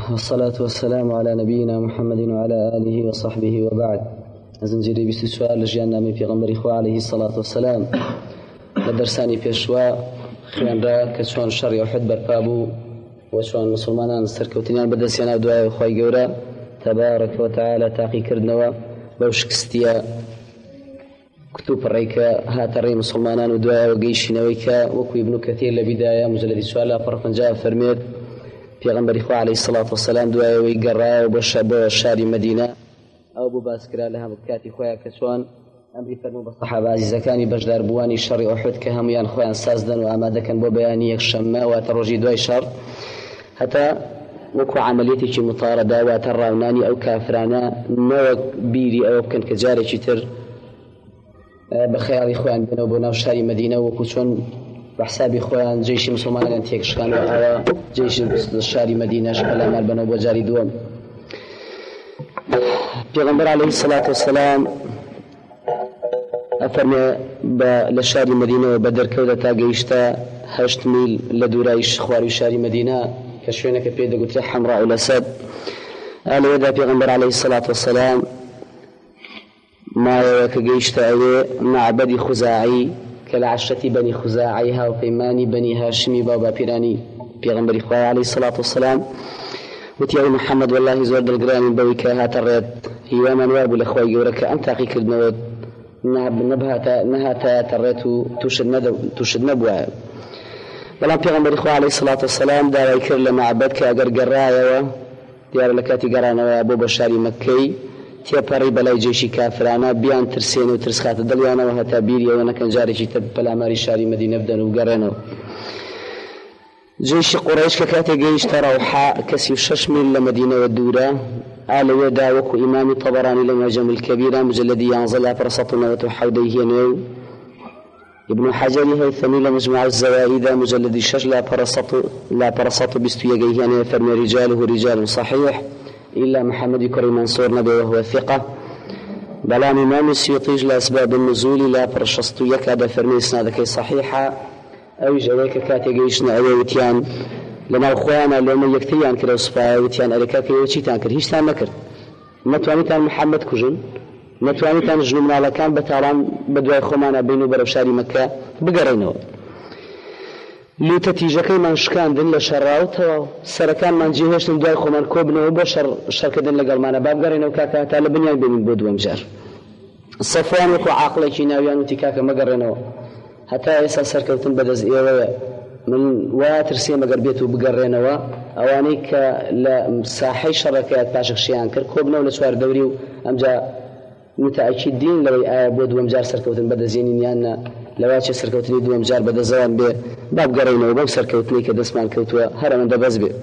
والصلاة والسلام على نبينا محمد وعلى آله وصحبه وبعد. زنجيري بيست سؤال لجيانا من في غمر إخوة عليه الصلاة والسلام لدرساني بيشوا خيانرا كشوان الشر يوحد بربابو وشوان مسلمان سركوتنيان بدسيانا دعاء أخوي جورا تبارك وتعالى تاقي كردنوا بوشكستيا كتب الريكا هاتري مسلمان ودعاء وقيشنويكا وكو ابن كثير لبداية مجلد سؤال فرقا جاء فرمير في غنبري إخوة عليه الصلاة والسلام دعاء ويقرأ وبشار مدينة أو بباسكرا لها مكاتي خويا كشوان أمري فرمو بالصحابة عزيزة كاني بجدار بواني شر أحد كهميان خويا سازدن وأمادا كان بوبياني يكشما واترجي دواي شر حتى وكو عمليتي مطاردة واتراوناني أو كافرانا نوع بيري أو كان كجاري تر بخيال إخوان بنا وبنا وشاري مدينة وكوشون بحساب إخوان جيش مسلمان لانتيكش كانوا أو جيش الشاري مدينة شكل مال بنا وبجاري دوم. پیغمبر علیه الصلاة والسلام أفرمي لشاري مدينة وبدر كودة تاقيشتا 8 ميل لدورايش خواري شاري مدينة كشوينك بيدا قلت حمراء الأسد قال يدا پیغمبر عليه الصلاة والسلام ما يوكيشتا أوي معبد خزاعي كالعشرة بني خزاعيها وفيماني بني هاشمي بابا بيراني پیغمبر إخوة عليه الصلاة والسلام وتيا محمد والله زود الجرام بويك هات الرد هي من واب الأخوة يورك أنت أخيك الموت نهاتا تريت تشد نبوة بلان پیغمبر إخوة عليه الصلاة والسلام دار يكر لما عبدك أجر جرايا ديار لكاتي جرانا وأبو بشاري مكي تيا بري بلاي جيشي كافرانا بيان ترسين وترسخات دليانا وهتا بيريا وانا كان جاري تب بلا ماري شاري مدينة بدن وقرنا جيش قريش كاتي جيش تروحا كسي 6 ميل لمدينة والدورة آل ودا وكو إمام طبراني لما جم الكبيرة مجلدي ينزل فرصتنا وتحوديه نيو ابن حجر هيثمي لمجمع الزوائد مجلدي 6 لا فرصت بستوية يعني فرمي رجاله رجال صحيح إلا محمد كريم منصور نبي وهو ثقة بلا إمام السيوطي لأسباب النزول لا فرشستو يكاد فرمي إسنادك صحيحة أو جويك كاتي جيشنا أو وتيان لنا أخوانا لما يكتيان كده وصفا وتيان ألكاك يوتيان كده هيش تان مكر ما توانيتان محمد كجن ما توانيتان جنوبنا على كان بتعلم بدواي خمانا بينو بربشاري مكة بقرينو لو تتيجكي من شكان دن لشراوتها سركان من جيهش دواي خمان كوبنو بشر شركة دن لقلمانا باب قرينو كاكا تالا بنيان بين بود ومجار الصفوان وكو عاقلة كيناويان وتكاكا مقرينو حتى يسا سركوتن بدز إيوه من واترسي مقربيته بقرينوا أوانيك لساحي شركات باشق شيئان كر كوبنا ولسوار دوري أمجا متأكدين لو بود ومجار سركوتن بدزينين يانا لواتش سركوتني دو ومجار بدزوان بي باب قرينوا وباب سركوتني كدسمان كوتوا هرمان دبز بي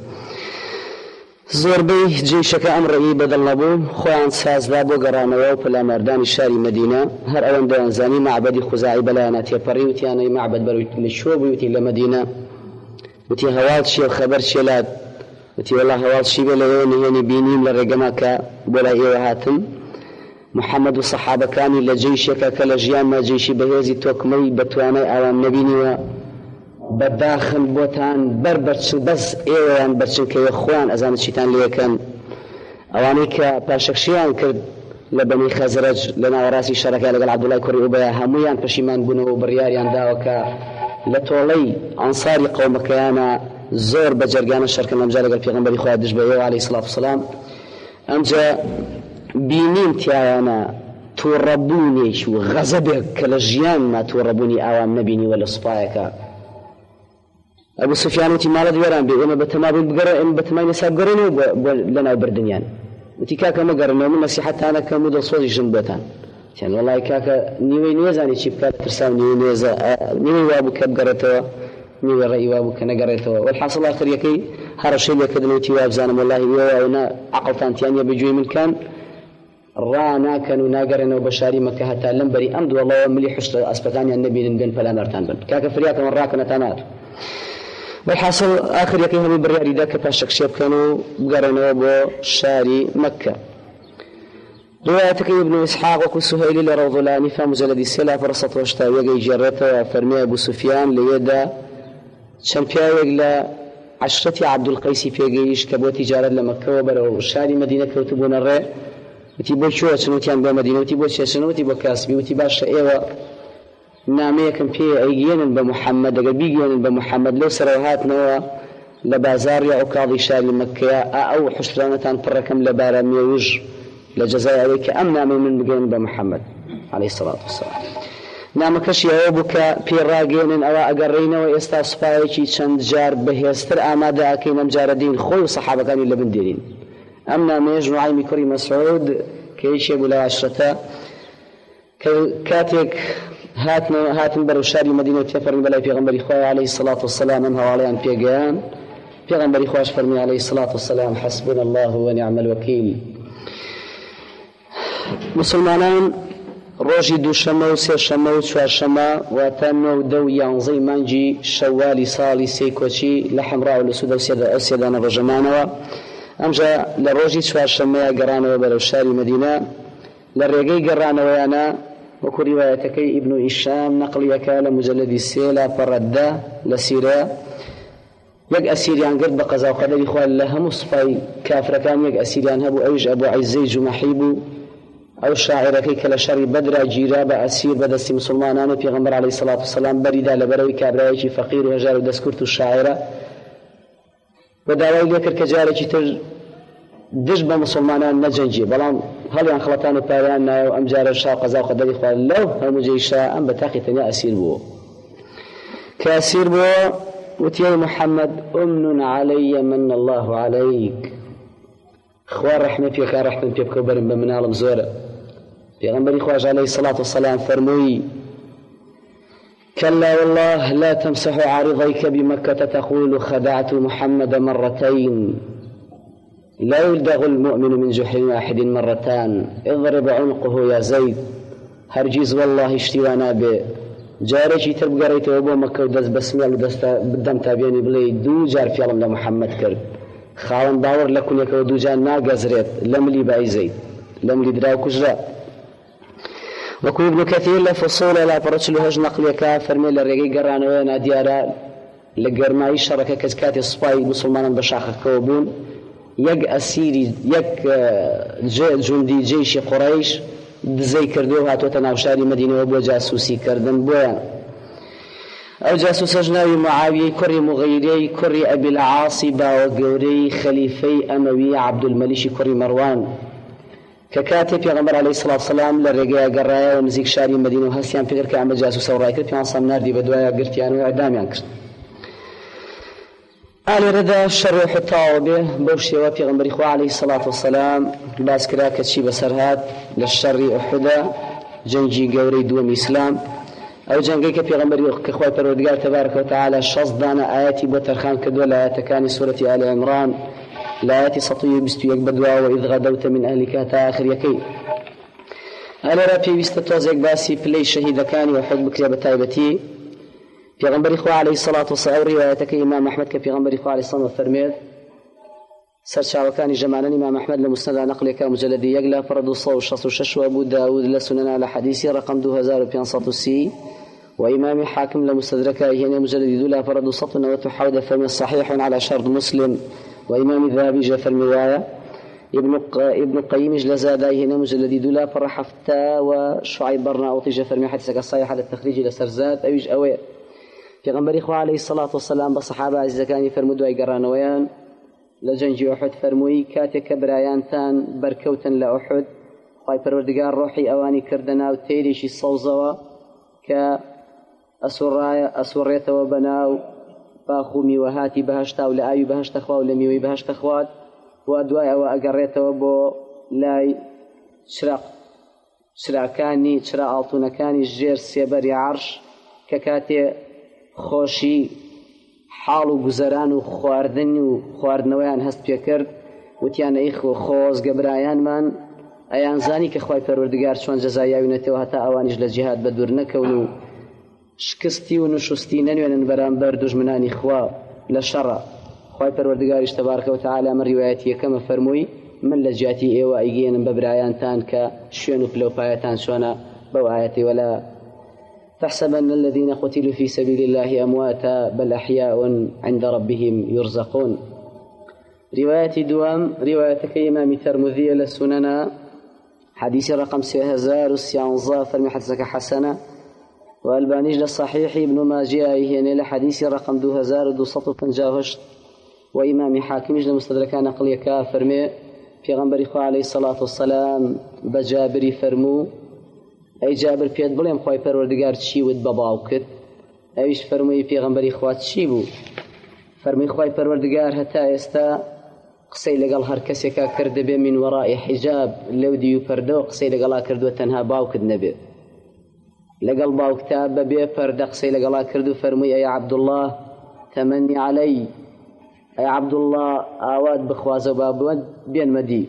زور بي جيشك أمر إي بدل نبو خوان ساز لابو قرانوا وبلا مردان الشاري مدينة هر أوان دوان زاني معبد خزاعي بلانات يبري وتياني معبد بروي للشوب ويتي لمدينة وتي هوات شي وخبر شيلات وتي والله هوات شي بلغوني هني بينيم لرقمك بلا إيوه هاتم محمد وصحابة كاني لجيشك كالجيان ما جيشي بهيزي توكمي بتواني أوان نبيني بداخل بوتان بربرش بس إيوان برشن كي إخوان أزان الشيطان ليكن أوانيك باشكشيان كرد لبني خزرج لنا وراسي شركة لقل عبد الله كوري أبايا هميان بشيمان بنو برياريان داوكا لطولي أنصاري قومك كيانا زور بجرقان الشركة نمجا لقل في غنبري خواه دجبايو عليه الصلاة والسلام أمجا بينين تيانا توربوني شو غزبك كالجيان ما توربوني أوام نبيني ولا صفايك أبو سفيان وتي مالد ويران بي وما بتمابين بقرأ إن بتماين يساب قرنو لنا بردنيان وتي كاكا ما قرنو من نصيحتها أنا كمودل صوتي جنبوتان يعني والله كاكا نيوي نيزاني شيب كات ترسام نيوي نيزا نيوي وابو كاب قرأتوا نيوي رأي وابو كنا قرأتوا والحاصل آخر يكي هرشي لي كدنو تي واب زانم والله يوانا عقلتان تيانيا بجوي من كان رانا كانوا ناقرنا وبشاري مكة حتى لنبري أمد والله وملي حشت أسبتانيا النبي لندن فلا مرتان بن كاكا فرياكا من راكنا تانات والحاصل آخر يكيه من برياري ذاك باشك شيب كانوا بقرنوا بو شاري مكة روايتك ابن إسحاق وكو سهيل لروضلاني فمجلد السلا فرصة وشتا ويجي جرته فرمي أبو سفيان ليدا شمبيا يقلا عشرەتی عەبدولقەیسی پێگەیشت کە بۆ تیجارەت لە مەککەوە بەرەو شاری مەدینە کەوتبوونە ڕێ. وتی بۆ چۆ چن؟ وتیان بۆ مەدینە. وتی بۆ چێچن؟ وتی بۆ کاسبی. وتی باشە ئێوە نامەیەکم پێ ئەیگێنن بە محەممەد، ئەگەر بیگێنن بە محەممەد لەو سەرەوە هاتنەوە لە بازاڕیا ئەو کاڵی شاری مەککەیە ئەو حوشرانەتان پڕەکەم لە بارە مێوژ لە جەزای ئەوەی کە ئەم نامەی من بگەێنن بە محەممەد عەلەیهی سەڵات وسەلام. نامەکەشی ئەوە بوو کە پێڕاگەێنن ئەوە ئەگەڕێینەوە ئێستا سوپایەکی چەند جار بەهێزتر ئامادە ئەکەین ئەم جارە دین خۆی و سەحابەکانی لە بن دێنین. ئەم نامەیەش نوعایمی کوڕی مەسعود کە یەکێک بوو لە عەشرەتە کاتێک هاتن بەرەو شاری مەدینە تێفەرمی بەلای پێغەمبەری خوا عەلەیهی سەڵات وسەلام ئەم هەواڵەیان پێگەیان. پێغەمبەری خواش فەرمی عەلەیهی سەڵات وسەلام حەسبونا الله ونعم الوەکیل. مسلمانان ڕۆژی دووشەمە و سێشەمە و چوارشەمە واتە 9 و 10 و 11 مانگی شەوالی ساڵی سێی کۆچی لە حەمرا و لە سوودە و سێدانە ڕۆژەمانەوە ئەمجا لە ڕۆژی چوارشەمەیە گەڕانەوە بەرەو شاری مەدینە. لە ڕێگەی گەڕانەوەیانە وەکو ریوایەتەکەی ئیبن هیشام نەقڵیەکە لە مجەلەدی 3 لە پەڕەدە لە سیرە یەک ئەسیریان گرت بە قەزا و قەدەری خوا لە هەموو سوپای کافرەکان یەک ئەسیریان هەبوو ئەویش ئەبوو عەیزەی جومەحی بوو. ئەو شاعرەکەی کە لە شەڕی بەدرا گیرا بە ئەسیر بەدەستی مسلمانان و پێغەمبەر عەلەیهی سەڵات وسەلام بەریدا لەبەرەوەی کابرایەکی فەقیر و هەژار و دەستکورت و شاعرە بە داوای لێ کرد کە جارێکی تر دژ بە مسلمانان نەجەنگێ، بەڵام هەڵیان خەڵەتان و پاریان نایە و ئەم جارە شا قەزا و قەدەری خوا لەو هەموو جێیشا ئەم بە تاقی تەنیا ئەسیر بووە. کە ئەسیر بووە وتی ئەی محەممەد ئومن عەلەیە من الله عەلەیک، خوا ڕەحمە پێکا ڕەحمەم پێ بکە و بەرم بە مناڵم زۆرە. پێغەمبەری خواش عەلەیهی سەڵات وسەلام فەرمووی كلا والله لا تمسح عارضيك بمكة تقول خدعت محمد مرتين لا يلدغ المؤمن من جحر واحد مرتان اضرب عنقه يا زيد. هرجيز والله اشتوانا به جارێکی تر بگەڕێیتەوە بۆ مەکە و دەست بەسمیال بدەم تابێنی بڵێ دوو جار فێڵم لە محەممەد کرد، خاوەن باوەڕ لە کونێکەوە دوو جار ناگەزرێت لە ملی بە ئەی زەید، لە ملی درا و کوژرا. وەکو ابن کەثیر لە فصولە لا پەڕە 48 نەقلەکە فەرمێ لە ڕێگەی گەڕانەوە نادیارە لە گەرمایی شەڕەکە کەس کاتی سوپای مسلمانان بە شاخەکەەوە بوون یەک ئەسیری یەک جوندی جێیشی قوڕەیش دزەی کردو و هاتوۆتە ناوشاری مەدینەوە بۆ جاسووسی کردن بۆیان. ئەو جاسووسەش ناوی معاویەی کوڕی مغیرەی کوڕی ئەبی العاسی باوە گەورەی خەلیفەی ئەمەوی عەبدولمەلیکی کوڕی مەڕوان کە کاتێ پێغەمبەر عەلەیهی سەڵات وسەلام لە ڕێگەیە گەڕایەوە نزیک شاری مەدینە و هەستیان پێ کرد کە ئەمە جاسووسە و ڕای کرد پێیان سەم ناردی بە دوایە گرتیان و ئەعدامیان کرد. ئالێرەدا شەڕ ئوحود تەواو بێ بەو شێوە پێغەمبەری خوا عەلەیهی سەڵات وسەلام باس کرا کە چی بەسەر هات لە شەڕی ئوحودە جەنگی گەورەی دووەمی ئیسلام. ئەو جەنگەی کە پێغەمبەری کە خوای پەروەردگار تەبارەکە و تەعالە 60 دانە ئاەتی بۆ تەرخان کردووە لە ئاەتەکانی سوورەتی ئالی عیمران لە ئاەتی 121 بەدواوە ئیذ غەدەوتە من ئەهلیکە تا ئاخریەکەی. ئەلێرە پێویستە تۆزێک باسی پلەی شەهیدەکانی ئوحود بکرێ بە تایبەتی. پێغەمبەری خوا عەلەیهی سەڵات وسەلام ڕیوایەتەکەی ئیمام ئەحمەد کە پێغەمبەری خوا عەلەیهی سەڵات فەرمێت سەرچاوەکانی ژەمانەی ئیمام ئەحمەد لە موسنەدا نەقلێکە مجەلەدی 1 لە 266 و ئەبوو داود لە سونەنا لە حەدیسی ڕقم 2530 وإمام حاكم لمستدركه هنا مجلد دولا فرد 297 فمن صحيح على شرط مسلم وإمام الذهبي جاء في المواية ابن القيم جلزادا هنا مجلد دولا فرحفتا وشعيب برناوطي جاء في المحادثة الصحيحة على التخريج إلى سرزات أويج أوي في غنبري إخوة عليه الصلاة والسلام بصحابة عزيزة كان يفرمدوا أي قرانويان لجنجي أحد فرموي كاتك برايان تان بركوتا لأحد خواهي پروردگار روحي أواني كردنا وتيريشي الصوزوا ك ئەسوڕێتەوە بەناو باخ و میوەهاتی بەهەشتا و لە ئاوی بەهەشتە خوا و لە میوەی بەهەشتە خوات و دوای ئەوە ئەگەڕێتەوە بۆ لای چراکانی چرا ئاڵتونەکانی ژێر سێبەری عەرش کە کاتێ خۆشی حاڵ و گوزەران و خواردن و خواردنەوەیان هەست پێکرد وتیان ئەی خۆزگە برایانمان ئەیان زانی کە خوای پەروەردگار چۆن جەزایاوینەتەوە هەتا ئەوانیش لە جیهاد بە دوور نەکەون و شکستی و نوشستی نەنوێنن بەرامبەر دوژمنانی خوا لە شەڕە. خوای پەروەردگاریش تەبارەکە و تەعالە ئەمە ڕیوایەتی یەکەمە فەرمووی من لە جیاتی ئێوە ئەیگەێنم بە برایانتان کە شوێن و پلەپایەتان چۆنە بەو ئاەتی وەلا تحسبن الذين قتلوا في سبيل الله أمواتا بل أحياء عند ربهم يرزقون. رواية دوام رواية إمام الترمذي للسنن حديث رقم 3013 فرمي حدثك حسنة، والبانيج للصحيح ابن ماجه هنا لحديث رقم 2258، وإمام حاكم لمستدرك نقل كافرمي في غنبري خو عليه الصلاة والسلام بجابري فرمو أي جابر بيد بليم خوي پروردگار چی ود بباوكت أيش فرمي في غنبري خوات چی بو فرمي خوي پروردگار هتا استا قسەی لەگەڵ هەر کەسێکا کرد بێ من وەڕای حیجاب لەو دی و پەردە قسەی لەگەڵا کردووە تەنها باوکت نەبێت، لەگەڵ باوکتا بەبێ پەردە قسەی لەگەڵا کرد و فەرمووی ئەی عەبدوڵڵاه تەمەنی عەلەی، ئەی عەبدوڵڵاه ئاوات بخوازە با بێنمە دی.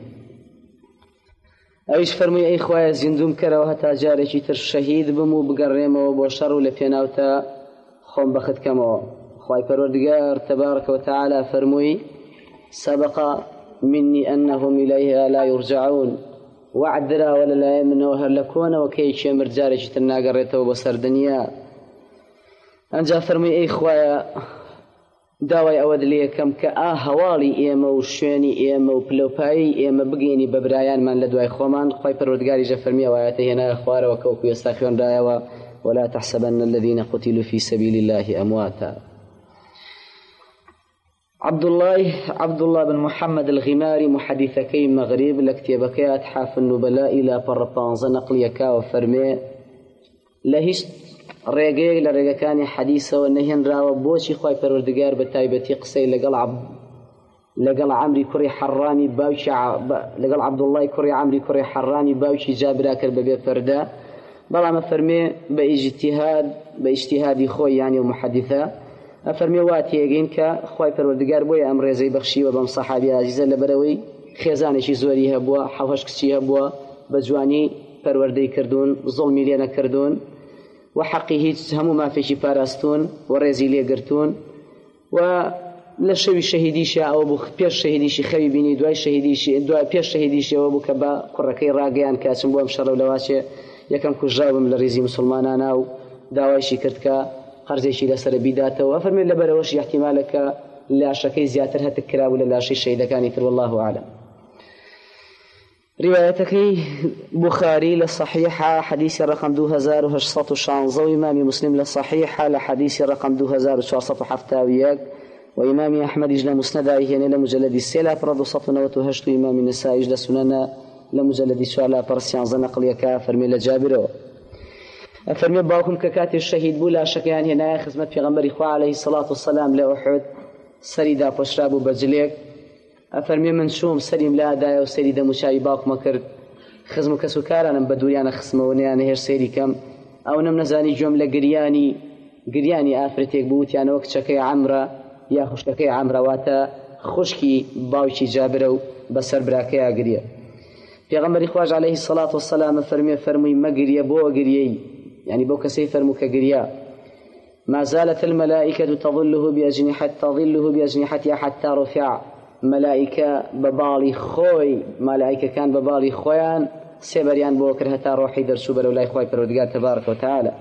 ئەویش فەرمووی ئەی خوایە زیندوم کەرەوە هەتا جارێکی تر شەهید بم و بگەڕێمەوە بۆ شەڕ و لە پێناوتە خۆم بەختکەمەوە. خوای پەروەردگار تەبارەکە وتەعالە فەرمووی سبق مني أنهم إليها لا يرجعون، وعدرا ولا لا يمنوا هلكون وكي شمر جارج تناقرته وبصر دنيا. أنجا فرمي أي خوايا داوي أود لي كم هوالي إيما وشواني إيما وبلوباي إيما بقيني ببرايان من لدواي خومان خوي پروردگاري جا فرمي وآياته هنا أخوار وكوكو يستاخرون رايوا ولا تحسبن الذين قتلوا في سبيل الله أمواتا. عبد الله بن محمد الغماري محدثكي مغرب لكتابك أتحاف النبلاء إلى بربانز نقليك وفرمي لهيش ريقي لريقا كان حديثة ونهين راوى بوشي خواي پروردگار بتايبتي قصي لقل عمري كري حراني باوشي لقل عبد الله كري عمري كري حراني باوشي جابر أكر ببي فردا بلا ما فرمي باجتهادي خوي يعني ومحدثة أفرمي واتي يجينك خواي پروردگار بويا أمر زي بخشي وبم صحابي عزيزة لبروي خيزاني شي زوري هبوا حوش كشي هبوا بجواني پروردي كردون ظلمي لينا كردون وحقه همو ما في شي باراستون ورزي لي قرتون ولشوي شهيديشا أو بو بيش شهيديشي خوي بيني دواي شهيديشي دواي بيش شهيديشي أو بو كبا قركي راقيان كاسم بوام شر ولواشي يكم كجاوبم لرزي مسلمانانا و داواشي كردك قرزيشي لسر بيداته وفرمي لبروش احتمالك لا شكي زياتر هتكرا ولا لا شيء شيء كان يتر والله أعلم. روايتك بخاري للصحيحة حديث رقم 2816 وإمام مسلم للصحيحة لحديث رقم 2407 وإمام أحمد إجل مسندعه إلى مجلد السلة فرض صفنا وتهشت إمام النساء إجل سننا لمجلد السؤال برسيان زنقل يكا فرمي لجابره أفرمي باوكم ككاتي الشهيد بولا شكيان هنا خزمت في غنبري خواه عليه الصلاة والسلام لأحد سريدا فشرابو بجليك أفرمي منشوم سريم لا دايا وسريدا مشاي باوكم كرد خزمو كسوكارانا بدوريانا خصمونيانا هير سيري كم أو نمنزاني جملة قرياني آفرتيك بوتيانا وقت شكي عمرة يا خشكي عمرة واتا خشكي باوشي جابرو بسر براكيا قريا في غنبري خواج عليه الصلاة والسلام فرمي ما قريا بو قريي يعني بو كسي فرمو كقريا ما زالت الملائكة تظله بأجنحتها حتى رفع ملائكة ببالي خوي ملائكة كان ببالي خويان سيبريان بوكر هتا روحي درسو بلولاي خوي پروردگار تبارك وتعالى.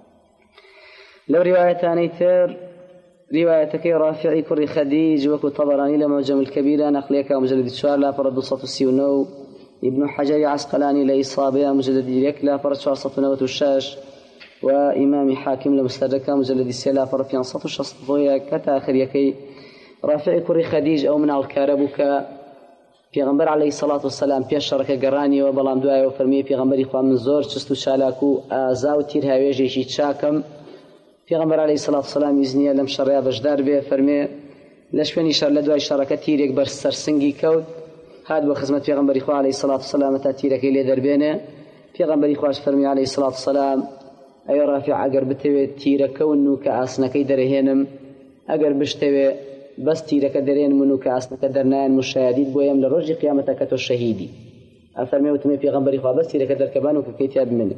لو روايتان تر روايتك رافعي كري خديج وكو طبراني لمعجم الكبيرة نقليك ومجلد الشوار لا فرد صف السيونو ابن حجر عسقلاني لإصابة مجلد ديريك لا فرد شوار صف نوت الشاش وإمام حاكم لمستدرك مجلد السلا فرد في صف الشصف ضويا كتاخر يكي رافعي كري خديج أو من الكاربك في غنبر عليه الصلاة والسلام في الشركة قراني وبلام دعاء وفرمي في غنبر إخوان من زور شستو شالاكو آزاو تير هاويجي شي تشاكم في غنبر عليه الصلاة والسلام يزنية لم شريا بجدار به فرمي لشفني شر لدواء الشركة تير يكبر سرسنجي كود هاد بخزمة في غنبر إخوان عليه الصلاة والسلام تاتيرك إلي دربينه في غنبر إخوان فرمي عليه الصلاة والسلام أي رافع أجر بتوي تيرك ونو كأسنك درهنم أجر بشتوي بس تيرك درين منو كأسنك درنان مشاهدين بويم لرج قيامتك الشهيدي أفرمي وتمي في غنبر إخوان بس تيرك دركبان وككيتياب منه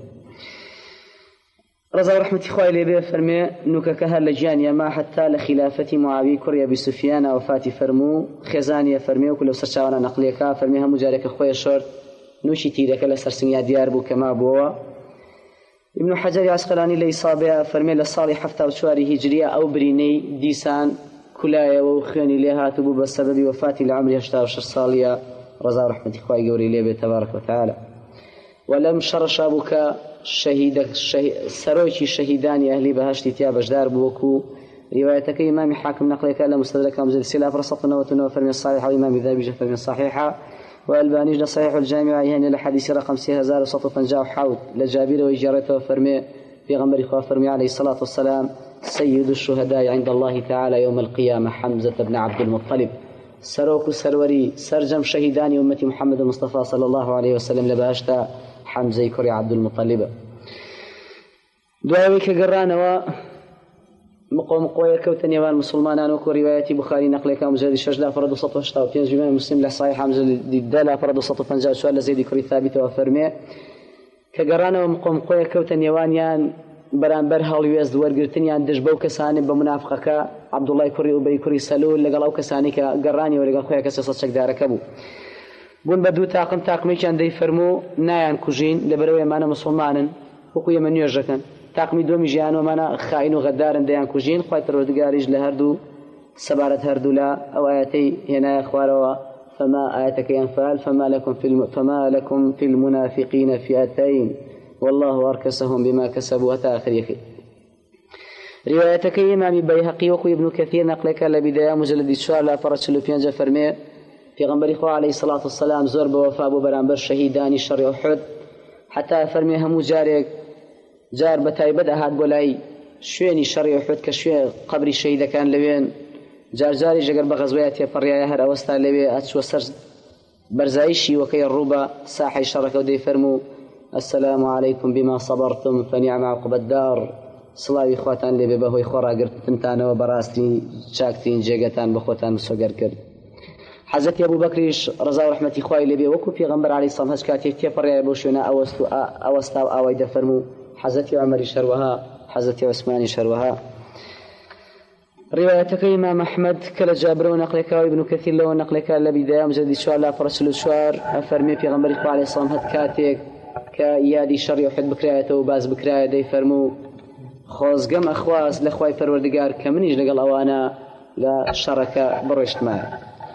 رضا رحمة إخوائي لي فرمي نوكا كهل لجانيا ما حتى لخلافة معاوية كريا بسفيان وفاتي فرمو خزانيا فرمي وكل سرشاونا نقليكا فرميها مجارك إخوائي شرط نوشي تيرك لسرسنيا ديار بو كما بوا ابن حجر عسقلاني لإصابة فرمي للصالح حفتة وشواري هجرية أو بريني ديسان كلايا وخياني لها تبو بسبب وفاة العمر 16 صالية رضا رحمة إخوائي قوري ليه تبارك وتعالى. ولم شرش أبوك سرويكي شهيدان أهلي بهاشتي تيابش دار بوكو روايتك إمام حاكم نقلك ألا مستدرك مزل سلا فرصتنا وتنوى فرمي الصالحة وإمام ذابي جفر من الصحيحة والبانيج صحيح الجامع يعني لحديث رقم 6150 حوت لجابر وإجارته فرمي في غمر إخوة فرمي عليه الصلاة والسلام سيد الشهداء عند الله تعالى يوم القيامة حمزة بن عبد المطلب سروك سروري سرجم شهيدان أمة محمد المصطفى صلى الله عليه وسلم لباشتا حمزة كري عبد المطلب دعوي كقرانا مقوم قوية كوتن يوان مسلمان وكو رواية بخاري نقلك مجلد شجلة فرد وسط وشتا وفينج بمان مسلم لحصايح مجلد دالة فرد وسط وفنجاء سؤال لزيد كري ثابت وفرمي كقرانا ومقوم قوية كوتن يوانيان برانبر هاڵوێز وەرگرتنیان دژ بەو کەسانی بە منافقەکە عەبدوڵای کوڕی ئوبەی کوڕی سەلول لەگەڵ ئەو کەسانی کە گەڕانیەوە لەگەڵ خۆیان کە 300 چەکدارەکە بوو بوون بە دوو تاقم تاقمێکیان دەیفەرموو نایان کوژین لەبەرەوەی ئەمانە مسڵمانن وەکو ئێمە نوێژەکەن تاقمی دومی ژیان ئەمانە خائین و غەدارن دەیان کوژین خوای پەروەردگاریش لە هەردوو سەبارەت هەردوو لە ئەو ئاەتەی هێنایە خوارەوە فما آياتك أنفال فما لكم في المنافقين فئتين والله أركسهم بما كسبوا أتى آخر يخي روايتك إمام بيهقي وكو ابن كثير نقلك لبداية مجلد الشوار لا فرد شلوفيان فرمي في غنبر إخوة عليه الصلاة والسلام زور بوفاء أبو برانبر شهيداني شر أحد حتى فرمي همو جار بتايبد أهاد بولاي شويني شر أحد كشوين قبر الشهيد كان لوين جاري جقر بغزويات يفريا يهر أوستا لوي أتشو سر برزايشي وكي الروبة ساحي شرك ودي فرمو السلام عليكم بما صبرتم فنعم عقب الدار صلاوي إخواتان لي ببهوي خورا قرتنتان وبراستي شاكتين جيغتان بخوتان مسوغر كرد حضرت أبو بكريش رضا ورحمة إخوائي لي وكو في غنبر عليه الصلاة والسلام كاتي فريا بوشونا أوستا وآوي دفرمو حضرت عمر شروها حضرت عثمان شروها روايتك إمام أحمد كلا جابر ونقلك وابن كثير له ونقلك لبداية مجد شوار لا فرسل الشوار أفرمي في غنبر إخوة عليه الصلاة والسلام كاتيك كيادي شر يحد بكرايته وباز بكراية دي فرمو خوزقم أخواز لأخواي فروردقار كمنيج لقل أوانا لا شركة بروشت معي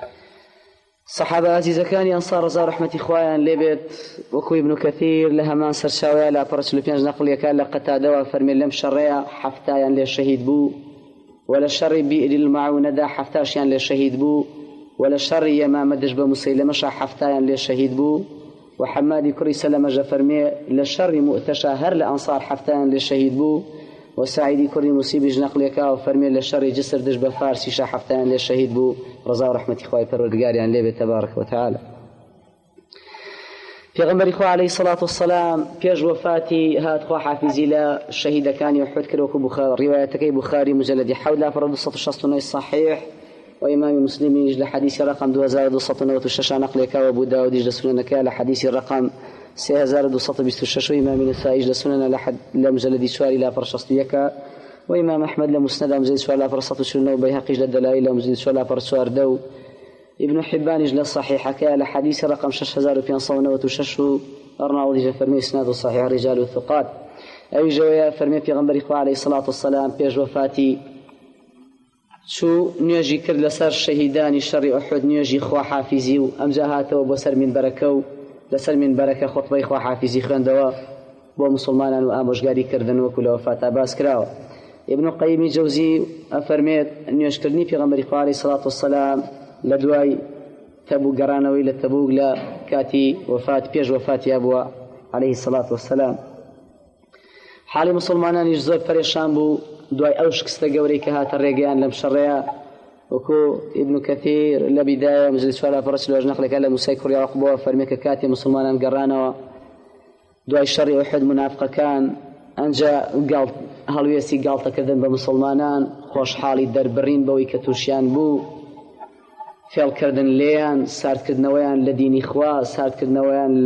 صحابة عزيزة كان ينصار رضا رحمة إخوان لبيت وكو ابن كثير لها ما انصر شاوية لا فرسل فينج نقل يكال لقتادوا فرمي لم شرية حفتايا للشهيد بو ولا الشر بئر المعونة دا حفتاشيا للشهيد بو ولا الشر يما مدج بمسيلمة حفتايا للشهيد بو وحماد كري سلم جفرمي للشر مؤتشا هر لأنصار حفتان للشهيد بو وسعيد كري مصيب جنقليكا وفرمي للشر جسر دج بفارسي شا حفتان للشهيد بو رضا ورحمة إخوائي پروردگار عن ليبه تبارك وتعالى في غنبر إخوة عليه الصلاة والسلام بيج وفاتي هات خوا حافظي لا الشهيد كان يحد كروك بخاري روايتك بخاري مجلد حول فرد الصلاة الصحيح وإمام مسلم يجل حديث رقم 2206 نقلك وأبو داود يجل سننك لحديث الرقم 3226 وإمام النسائي يجل سنن لمجلد سؤال لا فرشصتيك وإمام أحمد لمسند مجلد سؤال لا فرشصتشن وبيهقي يجل الدلائل لمجلد سؤال لا فرشصار دو ابن حبان يجل الصحيح لحديث رقم 6506 أرناؤوط يجل فرمي إسناد الصحيح رجال الثقات أي جوية فرمي في غنبر إخوة عليه الصلاة والسلام بيج وفاتي شو نيجي كر لسر شهيدان شر أحد نيجي خوا حافظي وأمجاهاته وبسر من بركة لسر من بركة خطبة خوا حافظي خندوا ومسلمان وآموشقاري كردن وكل وفاة باس كراو ابن قيم جوزي أفرميت أن يشكرني في غمر إخوة عليه الصلاة والسلام لدواي تبو قرانوي لتبوغ لا كاتي وفاة بيج وفاة أبو عليه الصلاة والسلام حالي مسلمان يجزور فريشان بو دواي أوش كستا قوريك هات الرقيان لم شريا وكو ابن كثير لبداية مجلس فالا فرسل وجنق لك ألا مسيكر يعقبوا فرميك كاتي مسلمان قرانا دواي الشر أحد منافق كان أنجا قال هلويسي قالت كذن بمسلمانان خوش حالي دربرين بوي كتوشيان بو فعل كردن ليان سارت كردنويان لدين إخوة سارت كردنويان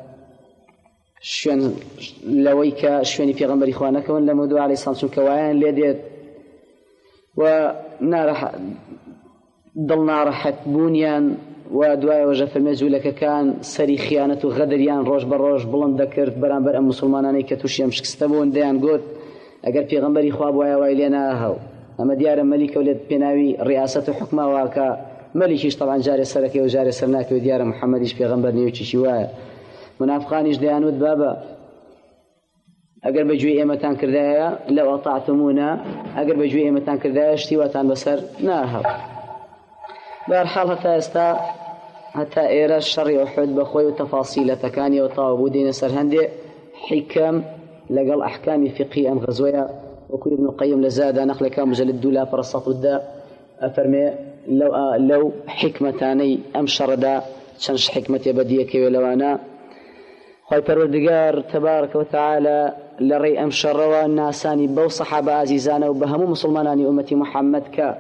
شوين لويك شويني في غنبر إخوانك ولا مدعو عليه الصلاة والسلام كوان ليديت ونارح ضلنا راحت بونيان و دوایەوەژە فەرمێ جوولەکەکان سەری خیانەت و غەدریان ڕۆژ بە ڕۆژ بڵند دەکرد بەرامبەر ئەم مسلمانانەی کە تووشیان شکستە بوون. دەیان گوت ئەگەر پێغەمبەری خوا بوایە وای لێ ناهاو. ئەمە دیارە مەلیکە و لێت پێناوی ڕیاسەت و حکماوەکە مەلیکیش تەبعاً جارێ سەرەکەی و جارێ سەر ناکەوێت. دیارە محەممەدیش پێغەمبەر نیە و چیشی وایە. منافقانیش دەیانوت بابە ئەگەر بەگوێ ئێمەتان کردایە لەو ئەطاعتمونە، ئەگەر بەگوێ ئێمەتان کردایە شتی واتان بەسەر ناهاو. بەهەرحاڵ هەتا ئێستا هەتا ئێرە شەڕی ئوحود بەخۆی و تەفاسیلەتەکانیەوە تەواو بوو. دێنە سەر هەندێک حیکەم لەگەڵ ئەحکامی فقهی ئەم غەزوەیە. وەکو ابن القیم لە زادا نەقلێکا مجلد 2 لاپەڕە 110 ئەفەرمێ لەو حکمەتانەی ئەم شەڕەدا چەند حکمەتێ بەدیەکەوێ لەوانە خۆی پەروەردگار تەبارەکە و تەعالە لە ڕێی ئەم شەڕەوە ناسانی بەو سەحابە ئازیزانە و بە هەموو مسلمانانی ئومەتی محەممەد کە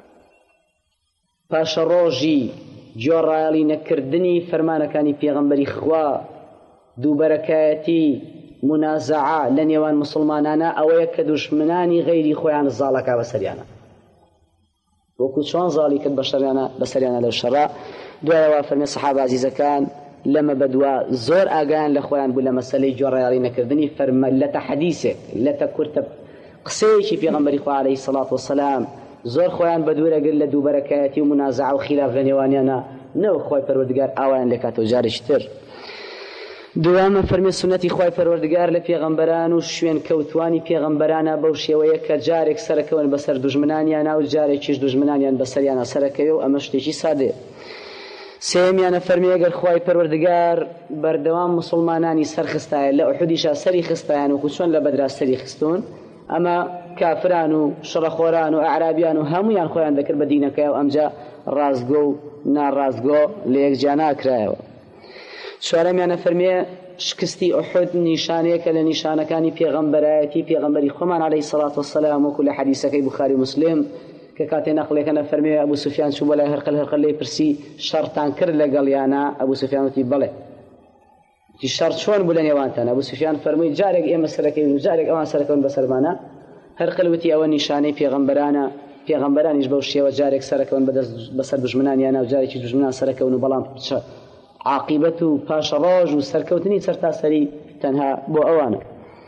پاشە ڕۆژی گۆڕایەڵی نەکردنی فەرمانەکانی پێغەمبەری خوا دووبەرەکایەتی منازعە لە نێوان مسلمانانە ئەوەیە کە دوشمنانی غەیری خۆیان زاڵەکە بەسەریانە، وەکو چۆن زاڵی کرد بەسەریانە لەو شەڕە. دوایەوە فەرمێ سەحابە ئازیزەکان لەمە بەدووە زۆر ئاگایان لە خۆیان بوو لە مەسەلەی گۆڕایەڵی نەکردنی فەرمە لەتە حەدیثێک لەتە کورتە قسەیەکی پێغەمبەری خوا عەلەیهی سەڵات وەسەلام زۆر خۆیان بەدوورەگرت لە دووبەرەکایەتی و منازعە و خیلاف لە نێوانیانە نەوە خۆی پەروەردگار ئاوایان لێکاتەوە جارێکی تر. دوامە فەرمی سنەتی خۆی پەروەردگار لە پێغەمبەران و شوێن کەوتوانی پێغەمبەرانە بەو شێوەیە کە جارێک سەرەکەون بەسەر دوژمنانیانە و جارێکیش دوژمنانیان بەسەریانە سەرەکەوێ و ئەمە شتێکی سادێ. سێمیانە فەرمی ئەگەر خۆی پەروەردگار بەردەوام مسلمانانی سەرخستایە لە ئوحودیشا سەری خستایان وەکو چۆن لە بەدرا سەری خستون، ئەمە کافران و شڕەخۆران و ئەعرابیان و هەمویان خۆیان دەکرد بە دینەکەی و ئەمجا ڕازگۆ و ناڕازگۆ لە یەکجا ناکرایەوە. چوارەمیانە فەرمیێ شکستی ئوحود نیشانەیەکە لە نیشانەکانی پێغەمبەرایەتی پێغەمبەری خۆمان عەلەیهی سەڵات وەسەلام، وەکو لە حەدیثەکەی بوخاری و مسلم کە کاتێ نەقلێکەنە فەرمیێ ئەبوو سوفیان چوو بەلای هەرقل لێی پرسی شەڕتان کرد لەگەڵیانە؟ ئەبوو سوفیان وتی بەڵێ. وتی شەڕ چۆن بوو لە نێوانتان؟ ئەبوو سوفیان فەرمووی جارێک ئێمە سەرەکەوین و جارێک ئەوان سەرەکەون بەسەرمانە. هەرقل وتی ئەوە نیشانەی پێغەمبەرانە، پێغەمبەرانیش بەو شێوە جارێک سەرەکەون بەسەر دوژمنانیانە و جارێکی دوژمنان سەرەکەون و بەڵام عاقبەت و پاشە ڕۆژ و سەرکەوتنی سەرتاسەری تەنها بۆ ئەوانە.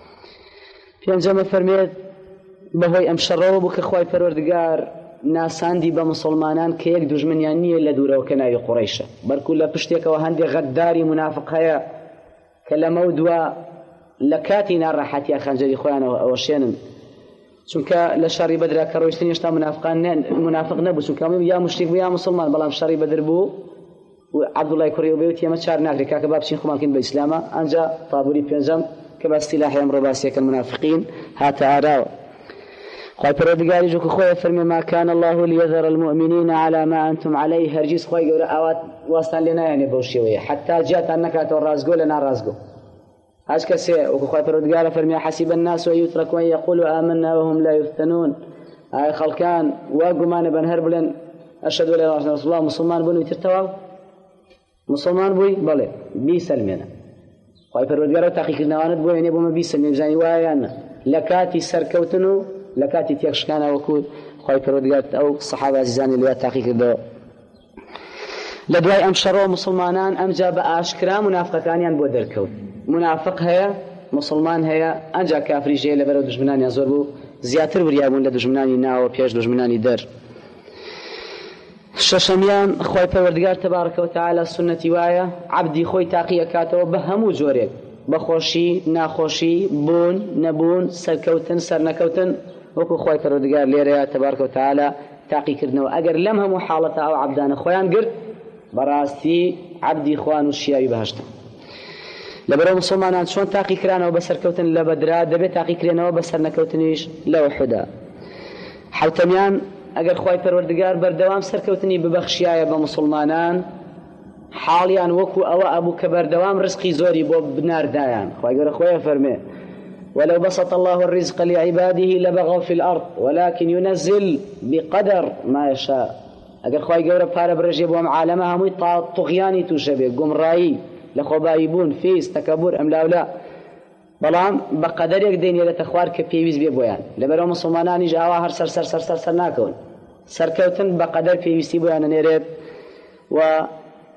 پێنجەمە فەرمێت بەهۆی ئەم شەڕەوە بوو کە خۆی پەروەردگار ناساندی بە مسلمانان کە یەک دوژمنیان نییە لە دوورەوە کە ناوی قوڕەیشە، بەڵکو لە پشتێکەوە هەندێک غەداری منافق هەیە کە لەمە دووە لە کاتی ناڕەحەتیە خەنجەری خۆیانەوە ئەوەشێنن. چونکە لە شەڕی بەدرا کە ڕۆیشتن هێشتا منافق نەبوو، چونکە یا مشریک بوو یا مسلمان، بەڵام شەڕی بەدر بوو و عەبدوڵای کوڕی ئوبەی وتی ئێمە چار ناکرێت کاکە با بچین خۆمانکەین بە ئیسلامە. ئەنجا تابوری پێنجەم کە بە ئیستیلاحی ئەمڕۆ باسیەکە المنافقین هاتە ئاراوە. خۆی پەروەردگاری جوکە خۆی فەرمێ ما كان الله ليذر المؤمنين على ما أنتم عليه. هەرگیز خۆی گەورە ئاوات واستان لێ نایەنێ بەو شێوەیە حتا جیاتان نەکاتەوە ڕازگۆ لە ناڕازگۆ. هەچ کەسێ وەکو خۆی پەروەردگارە فەرمێ حەسیب الناس ويتركوا يقولوا آمنا وهم لا يفتنون. ئایا خەڵکان وا گومانە بەن هەر بڵێن ئەشهەدو أن لا إله إلا الله مسلمان بوون ویتر تەواو مسلمان بووی؟ بەڵێ بیسەلمێنە. خۆی پەروەردگارە تاقیکردنەوانت بۆ وێنێ بۆمە بیسەلمێ بزانی وایانە لە کاتی سەرکەوتن و لە کاتی تێکشکانە وەکو خۆی پەروەردگار ئەو سەحابە عەزیزانی لێوە تاقی کردەوە. لە دوای ئەم شەڕەوە مسلمانان ئەمجا بە ئاشکرا منافقەکانیان بۆ دەرکەوت. منافق هەیە، مسلمان هەیە، ئەنجا کافریش هەیە لەبەرەوە دوژمنانیان زۆر بوو، زیاتر وریابوون لە دوژمنانی ناوە پێش دوژمنانی دەر. شەشەمیان خۆی پەروەردگار تەبارەکە وتەعالە سنەتی وایە عەبدی خۆی تاقی ئەکاتەوە بە هەموو جۆرێک، بەخۆشی ناخۆشی، بوون نەبوون، سەرکەوتن سەرنەکەوتن، وەکو خۆی پەروەردگار لێرەیە تەبارەکە وتەعالە تاقیکردنەوە. ئەگەر لەم هەموو حاڵەتە ئەو عەبدانە خۆیان گرت بەڕاستی عەبدی خوان و شیاوی بەهەشتن. لەبەرەوە مسلمانان چۆن تاقیکرانەوە بە سەرکەوتن لە بەدرا دەبێت تاقیکرێنەوە بە سەرنەکەوتنیش لە ئوحودا. حەوتەمیان ئەگەر خۆی پەروەردگار بەردەوام سەرکەوتنی ببەخشیایە بە مسلمانان حاڵیان وەکو ئەوە ئەبوو کە بەردەوام ڕزقی زۆری بۆ بناردایان. خۆی گەورە خۆیان فەرمێ ولو بسط الله الرزق لعباده لبغوا في الأرض ولكن ينزل بقدر ما يشاء. ئەگەر خۆی گەورە پارە برژێ بۆ ئەم عالەمە هەمووی توغیانی تووشە بێ، گومڕایی لە خۆبایی بوون، فیس، تەکەبور، ئەم لاولا، بەڵام بە قەدەرێک دەینێرێتە خوار کە پێویست بێ بۆیان. لەبەرەوە مسلمانانیش ئاوا هەر سەر ناکەون، سەرکەوتن بە قەدەر پێویستی بۆیان نێرێت و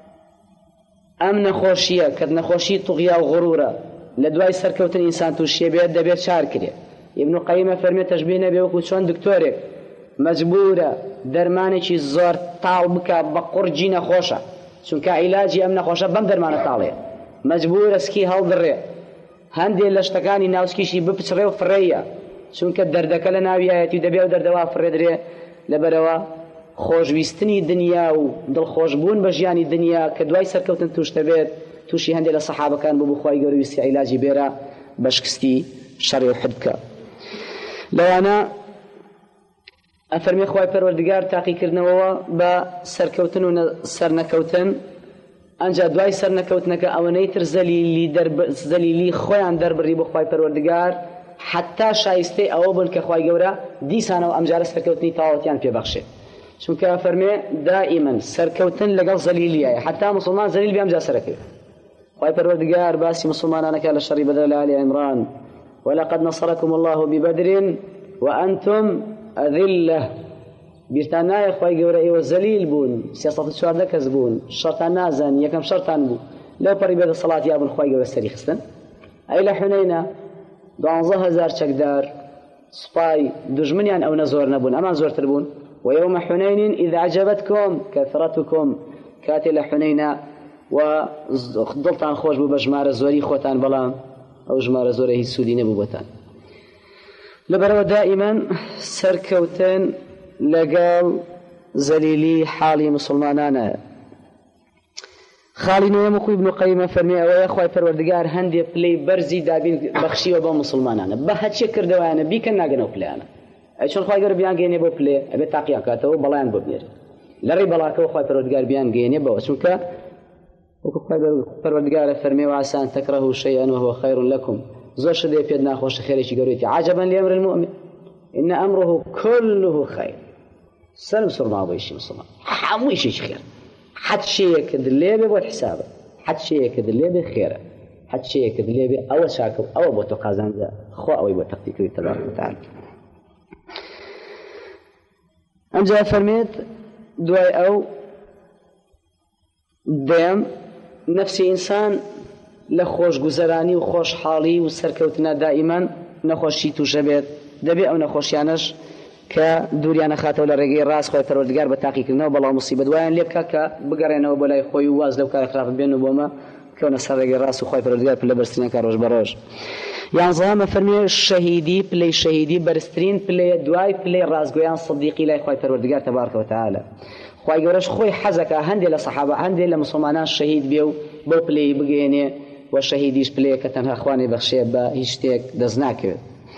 ئەم نەخۆشیە کە نەخۆشی توغیا و غڕورە لە دوای سەرکەوتن ئینسان تووشیە بێت دەبێت چار کرێت. ابن قەیمە فەرمێت تەشبیه نەبێ وەکو چۆن دکتۆرێک مەجبورە دەرمانێکی زۆر تاڵ بکە بە قورجی نەخۆشە، چونکە عیلاجی ئەم نەخۆشە بەم دەرمانە تاڵەیە، مەجبورە سکی هەڵدڕێ، هەندێک لە شتەکانی ناوسکیشی بپچڕێ و فڕێیە، چونکە دەردەکە لە ناویایەتی دەبێ و دەردەوا فڕێدرێ. لەبەرەوە خۆشویستنی دنیا و دڵخۆشبوون بە ژیانی دنیا کە دوای سەرکەوتن توش دەبێت، تووشی هەندێک لە سەحابەکان بوو بخوای گەورە ویستی عیلاجی بێرە بە شکستی شەڕی وحد بکە. لەوانە ئەفەرمێ خوای پەروەردگار تاقیکردنەوەوە بە سەرکەوتن و سەرنەکەوتن. ئەنجا دوای سەرنەکەوتنەکە ئەوەنەی تر زەلیلی خۆیان دەربڕی بۆ خوای پەروەردگار حتا شایستەی ئەوە بن کە خوای گەورە دیسانەوە ئەمجارە سەرکەوتنی تەواوەتیان پێبەخشێت. چونکە فەرمێ دائیمەن سەرکەوتن لەگەڵ زەلیلیایە، حتا مسلمان زەلیل بێ ئەمجا سەرەکەوێت. خوای پەروەردگار باسی مسلمانانەکە لە شەڕی بەدر لە آلی عیمران ولقد نصركم الله ببدر وأنتم أذلة. بیرتان نایە خوای گەورە ئێوە زەلیل بوون، 314 کەس بوون، شەڕتان نازان، یەکەم شەڕتان بوو، لەو پەڕی بێدە سەڵاتیا بوون خوای گەورە سەری خستن. ئەی لە حونەینە 12000 چەکدار سوپای دژمنیان ئەوە زۆر نەبوون، ئەمان زۆرتر بوون. ويوم حنين إذ أعجبتكم كثرتكم كاتي لحنينا ودڵتان خۆش بوو بە ژمارە زۆری خۆتان، بەڵام ئەو ژمارە زۆرە هیچ سوودی نەبوو بۆتان. لەبەرەوە دائیمەن سەرکەوتن لەگەڵ زەلیلی حاڵی مسلمانانە. خاڵی نوێم وەکو ابن قەیمە فەرمێ ئەوەیە خوای پەروەردگار هەندێک پلەی بەرزی دابین بەخشیوە بۆ مسلمانانە، بە هەرچی کردەوەیانە بیکەن ناگەنەوە پلەیانە. چۆن خوای گەورە بیان گەێنێ بۆ پلێ ئەبێت تاقییان کاتەوە بەڵایان بۆ بنێرێ، لەڕێی بەڵاکەوە خوای پەروەردگار بیان گەێنێ بەوە، چونکە وەکو خوای پەروەردگارە فەرمێ وعسى أن تكرهوا شيئا وهو خير لكم. زۆر شتێک پێت ناخۆشە خێرێکی گەورەیەتی. عجبا لأمر المؤمن إن أمره كله خير. سەرم سوڕما بۆیشی مسلمان هەموویشێکی خێر، حەت شەیەکت لێ بێ بۆت حسابە، حەت شەیەکت لێ بێ خێرە، حەت شەیەکت لێ بێ ئەوە چاکە و ئەوە بۆ تۆ قازانجە، خۆ ئەوەی بۆ تەقدیر کردی تەبارەک وتەعالە. ئەمجا فەرمێت دوای ئەو دێم نەفسی ئینسان لە خۆشگوزەرانی و خۆشحاڵی و سەرکەوتنە دائیمەن نەخۆشی تووشە بێت، دەبێت ئەو نەخۆشیانەش کە دووریانە خاتەوە لە ڕێگەی ڕاست خوای پەروەردگار بە تاقیکردنەوە بەڵام موسیبەت وایان لێ بکات کە بگەڕێنەوە بۆ لای خۆی و واز لەو کارە خراپە بێن و بۆمە کەونە سەر ڕێگەی ڕاست و خوای پەروەردگار پلە بەرزترینەکە ڕۆژ بە ڕۆژ. یانزەهەمە فەرمێ شەهیدی پلەی شەهیدی بەرزترین پلەیە دوای پلەی ڕازگۆیان سەدیقی لای خوای پەروەردگار تەبارەکە وتەعالە. خوای گەورەش خۆی حەزەکە هەندێک لە سەحابە هەندێک لە مسلمانان شەهید بێ و بەو پلەی بگەێنێ و شەهیدیش پلەیە کە تەنها خوانی بەخشێ بە هیچ شتێک دەست ناکەوێت.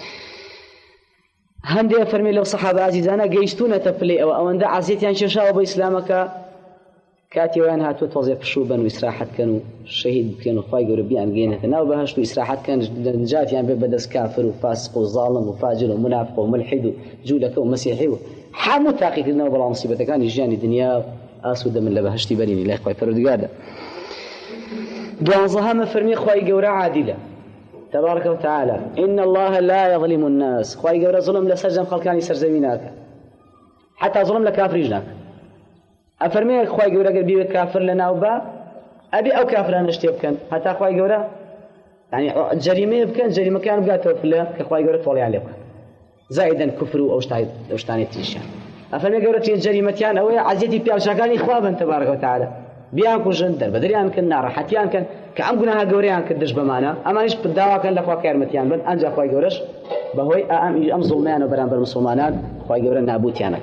هەندێک فەرمی لەو سەحابە عەزیزانە گەیشتونەتە پلەی ئەوە، ئەوەندە عەزیەتیان کێشاوە بە ئیسلامەکە کاتی ئەویان هاتووە تۆزێ پشوو بن و ئیسراحەت کەن و شەهید بکەن و خوای گەورە بیان گەێنێتە ناو بەهەشت و ئیسراحەت کەن، نجاتیان بێ بەدەست کافر و فاسق و زاڵم و فاجر و منافق و ملحید و جوولەکە و مەسیحی و هەموو تاقیکردنەوە بەڵام موسیبەتەکانی ژیانی دنیا ئاسوودە من لە بەهەشتی بەرینی لای خوای پەروەردگاردا. دوانزەهەمە فەرمی خوای گەورە عادیلە تبارك وتعالى إن الله لا يظلم الناس. خواهي قبل ظلم لسجم خلقاني سرزميناك حتى ظلم لكافر يجناك. أفرمي خواهي قبل قلبي كافر لنا وبا أبي أو كافر أنا اشتبكن حتى خواهي قبل يعني جريمة بكن جريمة كان بقاته في الله كخواهي قبل طولي عليك زائدا كفر أو اشتاني تيشان. أفرمي قبل جريمتيان أو عزيتي بيا وشاكاني خوابا تبارك وتعالى بيان كوجن در بدريان كن نار حتيان كن كعم قناها جوريان كدش بمانا أما إيش بدعوا كان لخوا كارمتيان بن أنجا خواي جورش بهوي أم ظلمان وبران بالمسلمانان خواي جورا نابوتيانك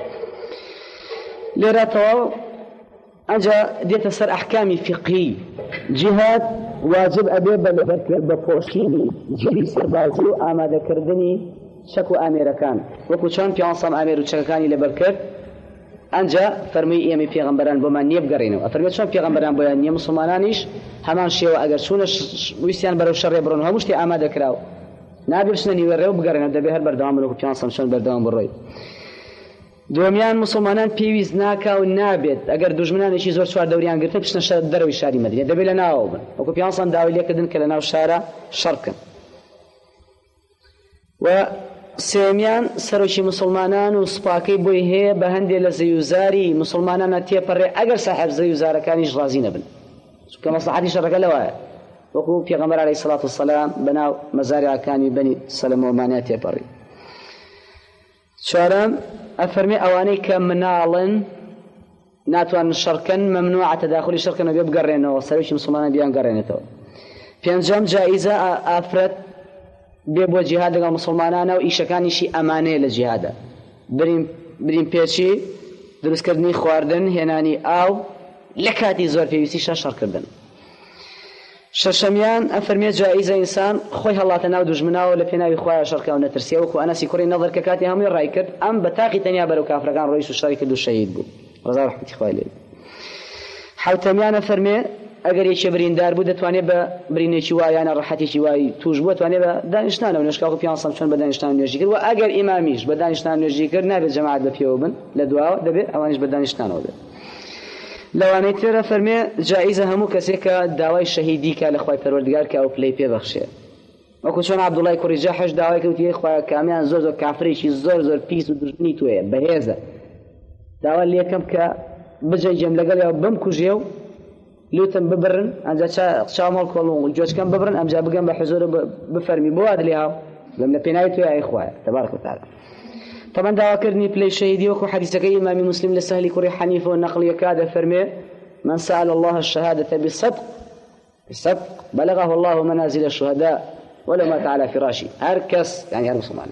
ليراتو أنجا ديت سر أحكامي فقهي جهاد واجب أبي بالبركة بفوشيني جري سربازي أما ذكردني شكو أميركان وكوشان في عصام أمير وشكاني لبركة أنجا فرمي إيامي پیغمبران بما نيب قرينو أفرميت شون پیغمبران بويا نيم مسلمانانيش همان شيء أجر شونش ويسيان برو شر برون همش تي آماده كراو نابي بسنا نيوريو بقرينو دبي هر بردوام لو كيان شون بردوام بروي دوميان مسلمانان بيويز ناكا ونابد أجر دجمنان شي زور شوار دوريان قرتن بسنا شر دروي شاري مدينة دبي لناو بن وكو بيان صن داوي ليك دن كلناو شارع شركن و سێمیان سەرۆکی مسلمانان و سوپاکەی بۆی هەیە بە هەندێک لە زەویوزاری مسلمانانە تێپەڕێ ئەگەر ساحێب زەویوزارەکانیش ڕازی نەبن كما صحتي شرك لواء وكو في غمر عليه الصلاة والسلام بناو مزارع كان بني سلم ومانيات يبري شارم أفرمي أواني كمنالن ناتوان الشركا ممنوع تداخل الشركا وبيبقى قرينه وصلوش مسلمان بيان قرينته بينجم جائزة أفرد بيبو جهاد لغا مسلمانانا وإيشا كان إشي أماني لجهادا برين بيشي دروس كردني خواردن هناني أو لكاتي زور في ويسي شاشر كردن ششميان أفرمي جائزة إنسان خوي الله تناو دجمنا ولا فينا إخوة شركة ونترسيه وكو أنا سيكوري نظر ككاتي هم يرأي كرد أم بتاقي تنيا برو كافر كان رئيس الشركة دو الشهيد بو رضا رحمة إخوة لي حوتميان أفرمي أجر يشي بريندار بود تواني برينيشي واي أنا راحتي واي توجبو تواني بدانشتان ونشكاو في أنصام شون بدانشتان نجيكر وأجر إماميش بدانشتان نجيكر نابي الجماعة بفيوبن لدواء دبي أوانيش بدانشتان وده لو أنا ترى فرمي جائزة همو كسيكا دعوة الشهيدي كالأخوة پروردگار كأو بلاي بي بخشي وكل شون عبد الله كوري جاحش دعوة كوتي إخوة كاميان زور زور كافريشي زور بيس ودرجني توي بهيزة دعوة اللي كم كبجي جملة قال يا بمكو جيو لوتن ببرن أنجا شامل كلون جوج كم ببرن أم جاب جنب حزور بفرمي بواد ليها لما بينايتو يا إخوة تبارك وتعالى طبعا دعوة كرني بلاي شهيدي وكو حديثك إمام مسلم لسهل كوري حنيفة والنقل يكاد فرمي من سأل الله الشهادة بالصدق بلغه الله منازل الشهداء ولو مات على فراشي هركس يعني هرمسلمان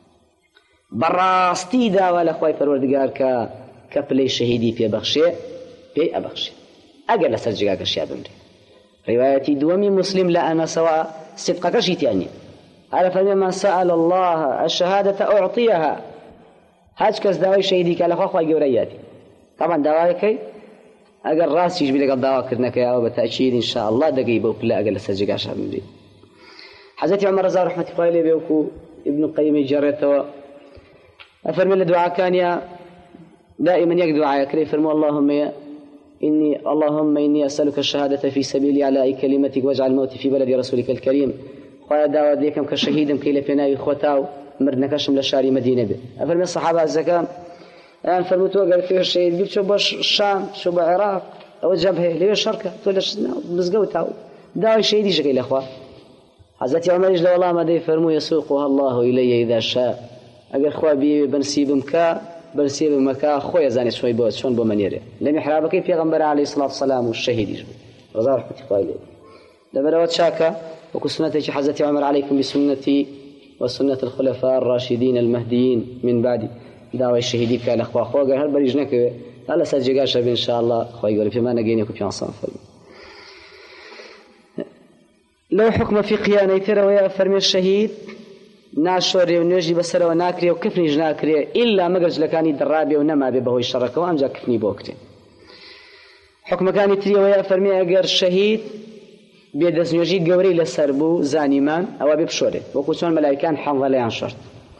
براستي دعوة لأخوة پروردگار كبلاي شهيدي في بخشي في أبخشي أجل سرجعك الشيء بمري روايتي دومي مسلم لا أنا سواء صدقك شيء يعني على فمن من سأل الله الشهادة أعطيها هاج كس دعوة شهيدي على خاخ وجورياتي طبعا دعوة أجل راسي يجبي لك الدعوة كرناك يا أبو بالتأكيد إن شاء الله دقيقة لا أجل سرجعك الشيء بمري حزتي عمر رضا رحمة الله عليه بيوكو ابن القيم جرته أفرمي الدعاء كان يا دائما يقدو على كريم فرموا اللهم إني أسألك الشهادة في سبيل على كلمتك واجعل الموت في بلد رسولك الكريم خويا دعوة ديكم كشهيدم كي لفناي خوتاو مردنكشم لشاري مدينة به أفرمي الصحابة الزكاة الآن فرمتوا قال فيه الشهيد قلت شو باش الشام شو بعراق أو جبهة ليه الشركة تقولش بزقوتاو دعوة الشهيد يجي الأخوة حزتي عمر يجل والله ما دي فرموا يسوقها الله إلي إذا شاء أقول خويا بي بنسيب مكا برسيب مكا خويا زاني شوي بوت شون بومنيره لم يحرابك في غنبر عليه الصلاة والسلام والشهيد يجب رضا رحمة الله عليه لبروت شاكا وكسنتي حزتي عمر عليكم بسنتي وسنة الخلفاء الراشدين المهديين من بعد دعوة الشهيدي كان أخوة قال هل بريجنك هلا سجقاش إن شاء الله خويا يقول فيما نجيني كوبي عن صنف لو حكم في قيانة ترى ويا فرمي الشهيد ناشوري ونجي بسره وناكري وكفني جناكري إلا مجرج لكاني درابي ونما بهو الشركة وأم جا كفني بوقتي حكم كان يتري ويا فرمي أجر شهيد بيدس نجيد جوري للسربو زانيمان أو ببشوري وكوشون ملايكان حنظ ليان شرط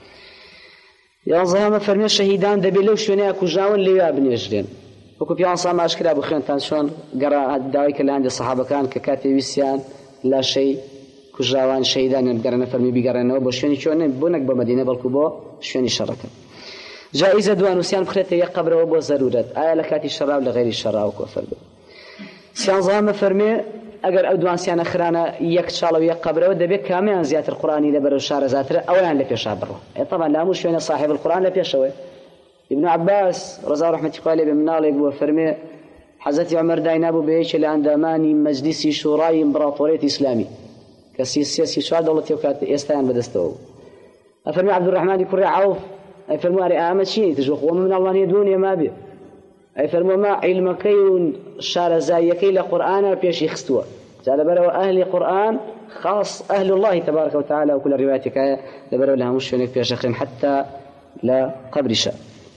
ينظهم فرمي الشهيدان دبلو شوني أكو جاون ليا بنيجرين وكو بيان صام أشكر أبو خيان تانشون قرأ الدعوة اللي عند الصحابة كان ككاتب ويسيان لا شيء كجاوان شهيدان بقرنا فرمي بقرنا وبشوني شون بونك بمدينة بالكوبا شوني شركة جائزة دوان وسيان بخرته يقبر وبو ضرورة آية لكاتي الشراب لغير الشراب وكفر سيان ظام فرمي أجر أو دوان سيان أخرانا يكشال ويقبر ودبي كامل زيادة القرآن لبر الشارع زاتر أولا لفي شابره طبعا لا مش شون صاحب القرآن لفي شوي ابن عباس رضا رحمة الله عليه بمنالك وفرمي حزتي عمر داينابو بيش لأنداماني مجلسي شوراي إمبراطورية إسلامي كسياسي شوار دولتي وكات يستعين بدستو أفرمي عبد الرحمن يكون عوف أفرمي أري آمد شيء تجوخ ومن الله يدون ما بي أفرمي ما علمكي شار زايكي لقرآن بيش يخستوا جعل بروا أهل قرآن خاص أهل الله تبارك وتعالى وكل رواياتك لبروا لها مش فينك بيش أخرين حتى لا قبر شاء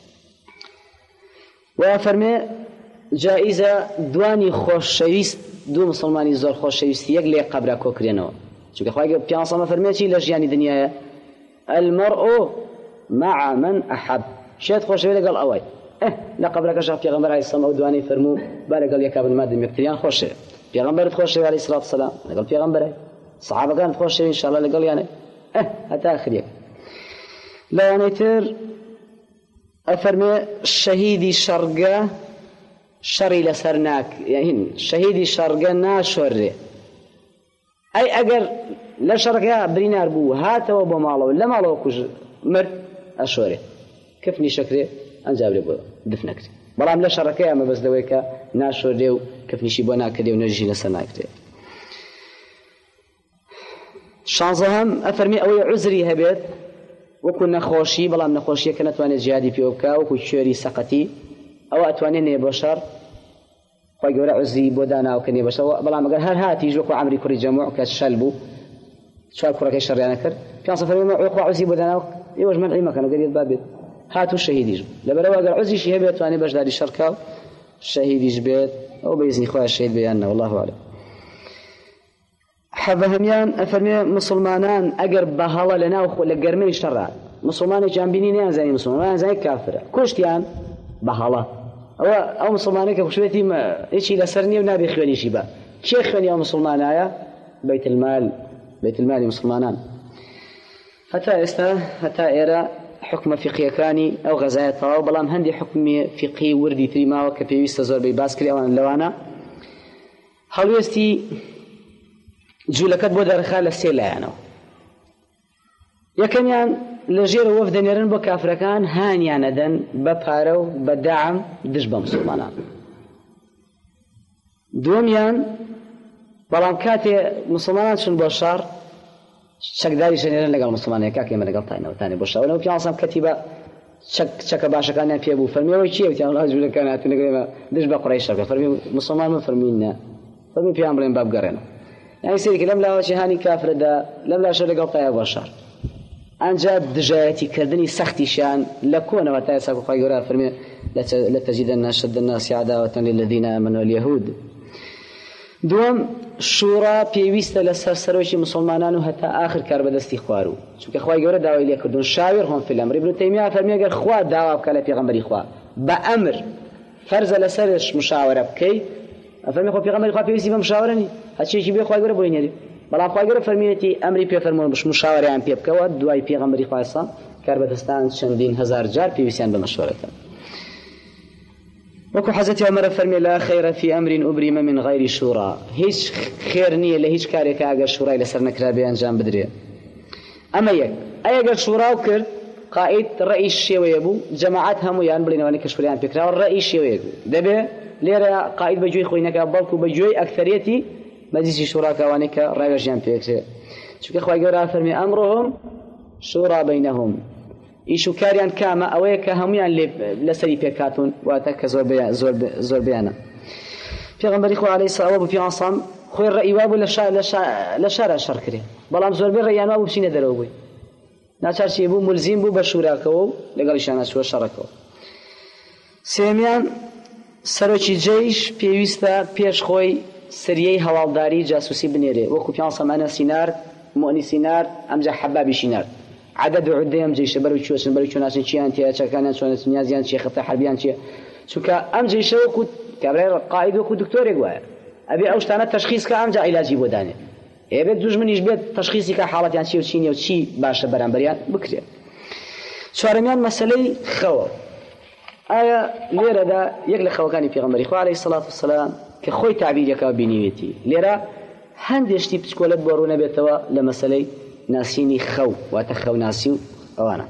وأفرمي جائزة دواني خوش شويست دو مسلماني زور خوش شويست يقلي قبر كوكرينو شو كخواي بيان صام فرميتي لجياني دنيا المرء مع من أحب شيت خوش شوي قال أوي لا قبرك شاف في غمر عليه الصلاة ودواني فرمو بالك قال يكابل المادة مكتريان خوش في غمر خوش عليه الصلاة والسلام قال في غمر صحابة كانت خوش إن شاء الله قال يعني حتى آخر لا يعني تر أفرمي الشهيدي شرقة شەڕی لەسەر ناک شەهیدی شەڕگە ناشۆرێ ئەی ئەگەر لە شەڕگە برینار بوو هاتەوە بۆ ماڵەوە لە ماڵەوە کوژ مرد ئەشۆرێ کفنی شەکرێ ئەنجابرێ بۆ دفنەکرێ بەڵام لە شەڕەکەی ئەمە بەس لەوەی کە ناشۆردێ و کفنیشی بۆ ناکردێ و نەژی لەسەر ناکرێ. شانزەهەم ئەفەرمی ئەوەی عوزری هەبێت وەکو نەخۆشی بەڵام نەخۆشیەکە نەتوانێت جیادی پێ بکە وەکو کوێری سەقەتی ئەوە ئەتوانێت نێ بۆ شەڕ خۆی گەورە عوزری بۆ داناوکە نێ بۆ شەڕ بەڵام ئەگەر هەر هاتیش وەکو عەمری کوڕی جەموع کە شەل بوو چوار کوڕەکەی شەڕیانە کرد پیان سەفەرمی وەکو عوزری بۆ داناو ئێوەش منعی مەکەن ئەگەر یەت بابێت هاتوو شەهیدیش لەبەرەوە ئەگەر عوزریشی هەبێت توانێت بەشداری شەڕکە و شەهیدیش بێت ئەو بەئیزنی خۆیان شەهید بێیانەوە والله ئەعلەم. حەڤەهەمیان ئەفەرمێ مسلمانان ئەگەر بەهەڵە لە گەرمەی شەڕە مسلمانێکیان بینی نەیانزانی مسلمان نەیانزانی کافرە کوشتیان بەهەڵە ئەو مسلمانێک کە کوشتێتی هیچی لەسەر نییە و نابێ خوێنیشی بە کێ خوێنی ئەو مسلمانایە بەیت المالی مسلمانان. هەتا ئێستا هەتا ئێرە حکمە فقهیەکانی ئەو غەزایە تەواو بەڵام هەندی حکمی فقهی وردی تری ماوە کە پێویستە زۆربەی باس کردی ئەوان لەوانە هەڵوێستی جوولەکەت بۆ دەرخا لە سێ لایەنەوە. یەکەمیان لە ژێر وەف دەنێرن بۆ کافرەکان هانیانەدەن بە پارە و بە داعم دژ بە مسلمانان. دووەمیان بەڵام کاتێ مسلمانان چون بۆ شەڕ چەکداری شەنێرن لەگەڵ مسلمانەیە کاکە ئێمە لەگەڵ تانەوەتانێ بۆ شەڕەوە پیانسەم کەتیبە چەکە باشەکانیان پێ بوو فەرمیەوەی چییە وتیان وڵات جوولەکان هاتن لەگەڵ دژ بە قوڕەیشەکە فەرمی مسلمان من فەرمینە فەرمی پێیان بڵێن با بگەڕێنەوە یعنی سێرکە لەم لاوەچی هانی کافرەدا لەم لاشە لەگەڵ تایە بۆ شەڕ ئەنجا دژایەتی کردنی سەختیشیان لە کۆنەوە تا ئێستا خۆی گەورە فەرمێ لتجدن أشد الناس عداوة للذين آمنوا اليهود. دوم شورا پێویستە لەسەر سەرۆکی مسلمانان و هەتا آخر کار بەدەستی خوار و چونکە خوای گەورە داوای لێ کردون شاورهم فی الأمر. ابن تەیمیە فەرمیێ ئەگەر خوا داوا بکە لە پێغەمبەری خوا بە ئەمر فەرزە لەسەرش مشاورە بکەیت ئەفەرمی خۆ پێغەمبەری خوا پێویستی بە مشاورە نی هەرچیەکی بێ خوای گەورە بۆی نێری بەڵام خوای گەورە فەرمیێتی ئەمری پێ فەرموون بش مشاورەیان پێ بکەوە دوای پێغەمبەری خوا سا کار بەدەستان چەندین هەزار جار پێویستیان بە مەشورەکە. وەکو حەزەتی عومەر فەرمێ لا خەیرە فی ئەمرین ئوبریمە من غەیری شورا، هیچ خێر نییە لە هیچ کارێکە ئەگەر شورای لەسەر نەکرا بێ ئەنجام بدرێ. ئەمە یەک. ئەگەر شوراو کرد قائد ڕەئی شێوەیە بوو جەماعەت هەموویان بڵێنەوەی کە شوریان پێکراوە ڕەئی شێوەیە بوو دەبێ لێرە قائد بەگوێی خۆی نەکا بەڵکو بەگوێی ئەکثەریەتی مەجلیسی شوراکەوانەی کە ڕاوێژیان پێکرێ چونکە خوای گەورە فەرمێ ئەمڕۆهم شورا بەینەهم ئیش و کاریان کامە ئەوەیە کە هەمویان لەسەری پێکاتون واتە کە زۆر بەیانە. پێغەمبەری خوا عەلەیهی سەلام بوو پیانسام خۆی ڕەئیوا بوو لە شارە شەڕ کرێ بەڵام زۆربەی ڕەیانوا بوو بچینە دەرەوە بووی ناچارچی بوو ملزیم بوو بە شوراکەوە و لەگەڵیشیان چووە شەڕەکەوە. سێمیان سەرۆکی جەیش پێویستە پێش خۆی سریەی هەواڵداری جاسوسی بنێرێ وەکو پیانسام ئەنە سینار مؤنی سینار ئەمجا حەبابی شینار عدد و عدەی ئەم جەیشە بەرەو چۆچن بەرەو چۆناچن چیان تێیە چەکانیان چۆنە نیازیان چیە خەتە حەربیان چیە چونکە ئەم جەیشە وەکو کابرای قائد وەکو دکتۆرێک وایە ئەبێ ئەو شتانە تەشخیص کە ئەمجا عیلاجی بۆ دانێ ئێبێت دوژمنیش بێت تەشخیصی کە حاڵەتیان چی و چی نییە و چی باشە بەرامبەریان بکرێت. چوارەمیان مەسەلەی خەوە. ئایا لێرەدا یەک لە خەوەکانی پێغەمبەری خوا عەلەیهی سەڵات وسەلام کە خۆی تعبیرەکە بینیوێتی لێرە هەندێشتی پچکۆلت بۆ ڕوو نەبێتەوە لە مەسەلەی ناسینی خەو واتە خەو ناسی و ئەوانە.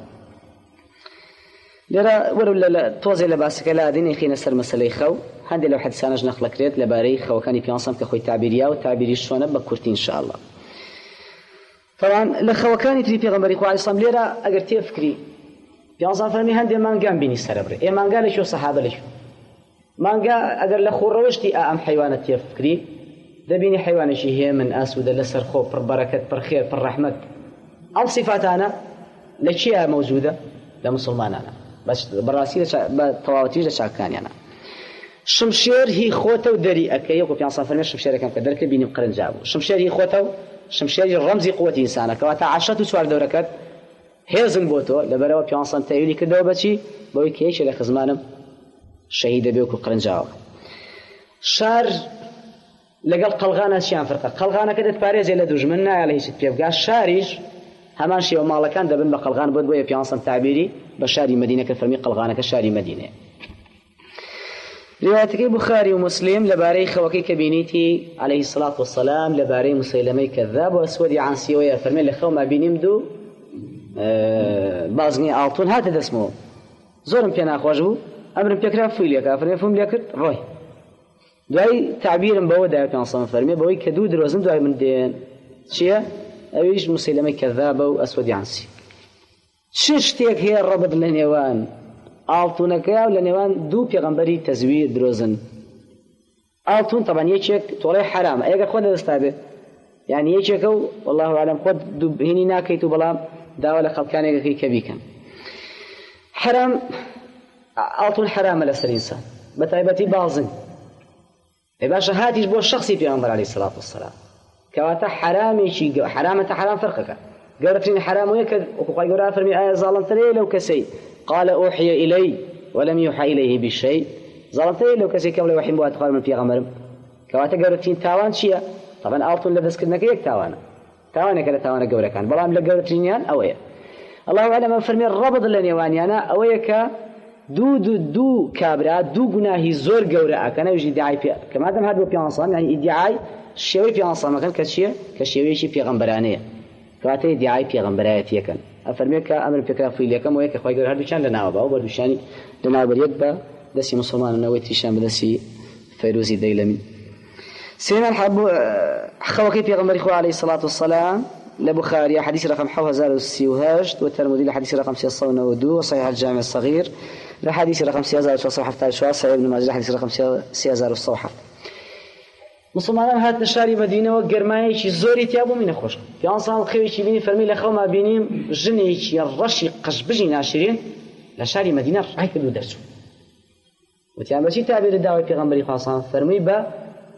لێرە وەرە تۆزێ لە باسەکە لا دێنێ خینە سەر مەسەلەی خەو هەندێک لەو حەدیسانەش نەخڵەکرێت لەبارەی خەوەکانی پیانسەم کە خۆی تعبیریا و تعبیری شۆنە بە کورتی ئینشاءالله. طبعا لە خەوەکانی تری پێغەمبەری خوا عەلەیهی سەلام لێرە ئەگەر تێفکری پیانسەم فەرمی هەندێک مانگان بینی سەرەبرێ ئێ مانگا لەکوێ سەحابە لەکوێ مانگا ئەگەر لە خوڕەوەشتی ئەم حەیوانە تێفکری دەبینی حیوانێکی هەیە من ئاسوودە لەسەر خۆ پڕ بەرەکەت پڕ خێر پڕ ڕەحمەت ئەم سیفاتانە لە چیە مەوجودە لە مسلمانانە بەڕاستی بە تەواوەتیش لە چاکەکانیانە. شمشێر هی خۆتە و دەری ئەکەی وەکو پیانسەم فەرمێ شمشێرەکەم کە دەرکرد بینیم قرنجا بوو شمشێر هی خۆتە و شمشێری ڕەمزی قووەتی ئینسانە کەواتە عەشەت و چوار دەورەکەت هێزن بۆ تۆ لەبەرەوە پیانسەم تەویلی کردەوە بەچی بەوەی کە یەکێک لە خزمانم شەهید دەبێ وەکو قرنجاوە. شار لەگەڵ قەلغانە چیان فەرقە قەلغانەکە دەتپارێزێ لە دوژمن نایە لە هیچت پێ بگا شاریش هەمان شێوە ماڵەکان دەبن بە قەلغان بۆت بۆیە پیانسەم تعبیری بە شاری مەدینە کە فەرمی قەلغانەکە شاری مەدینەیە. روايتك بخاري ومسلم لباري خوكي كبينيتي عليه الصلاة والسلام لباري مسيلمي كذاب وأسودي عن سيوية فرمي لخو ما بينيمدو بازني آلتون هات دسمو زورم بينا أخواجبو أمرم بيكرا فيليكا فرمي فهم ليكر روي دعي تعبيرم بو دعي كان صنع فرمي بوي كدود روزن دعي من دين شيء أويش مسيلمي كذاب وأسودي عن سي شتيك هي الربط لنيوان آلتونەکە لە نێوان دوو پێغەمبەری تەزویر درۆزن ئاڵتون طبعا یەکێک تۆڵەی حرامە ئەگەر خۆت دەستا بێ یعنی یەکێکە و والله ئەعلەم خۆت هینی ناکەیت و بەڵام داوا لە خەڵکانێکەکەی کە بیکەن حرام ئاڵتون حرامە لەسەر ئینسان بە تایبەتی بازن ئەی باشە هاتیش بۆ شخصی پێغەمبەر عەلەیهی سەڵات وەسەلام کەواتە حرامێکی حرامە تا حرام فەرقەکە گەورەترین حرام وەیە کە وەکو گەورە فەرمی ئایا زاڵمترەیە لەو کەسەی قال أوحي إلي ولم يوحى إليه بشيء ظلمتي لو كسي كم لو وحي بوات قال من في غمرم كواتا قولتين تاوان شيا طبعا آلتون لبس كدنك يك تاوانا كلا تاوانا قولة كان بلام لقولتين يان أويا الله أعلم من فرمي الربط لنيواني أنا أويا كا دو كابرا دو قناهي زور قولة كان يجي دعاي في كما دام هذا في أنصام يعني ادعاء الشيوي في أنصام كان كشيوي شي في غمبرانية كواتا ادعاء في غمبرانية كان أفرميك أمر فكرة في ليكم وياك خوي قال هذا كان لنا أبا وبردوشاني لنا بريد دسي مسلمان نويت شام بدسي فيروزي ديلمي سيما الحب خوكي في غمر إخوة عليه الصلاة والسلام لبخاري حديث رقم 1036 والترمذي لحديث رقم 692 وصحيح الجامع الصغير لحديث رقم 6017 صحيح ابن ماجه حديث رقم 6017 مسلمان هات نشاري مدينة وقرماي شي زوري تيابو من خوش في انصام الخير شي بيني فرمي لخو ما بينيم جني شي الرشي قشبجي ناشرين لشاري مدينة راي كدو درسو وتيام بشي تعبير الدعوة پیغمبري خاصان فرمي با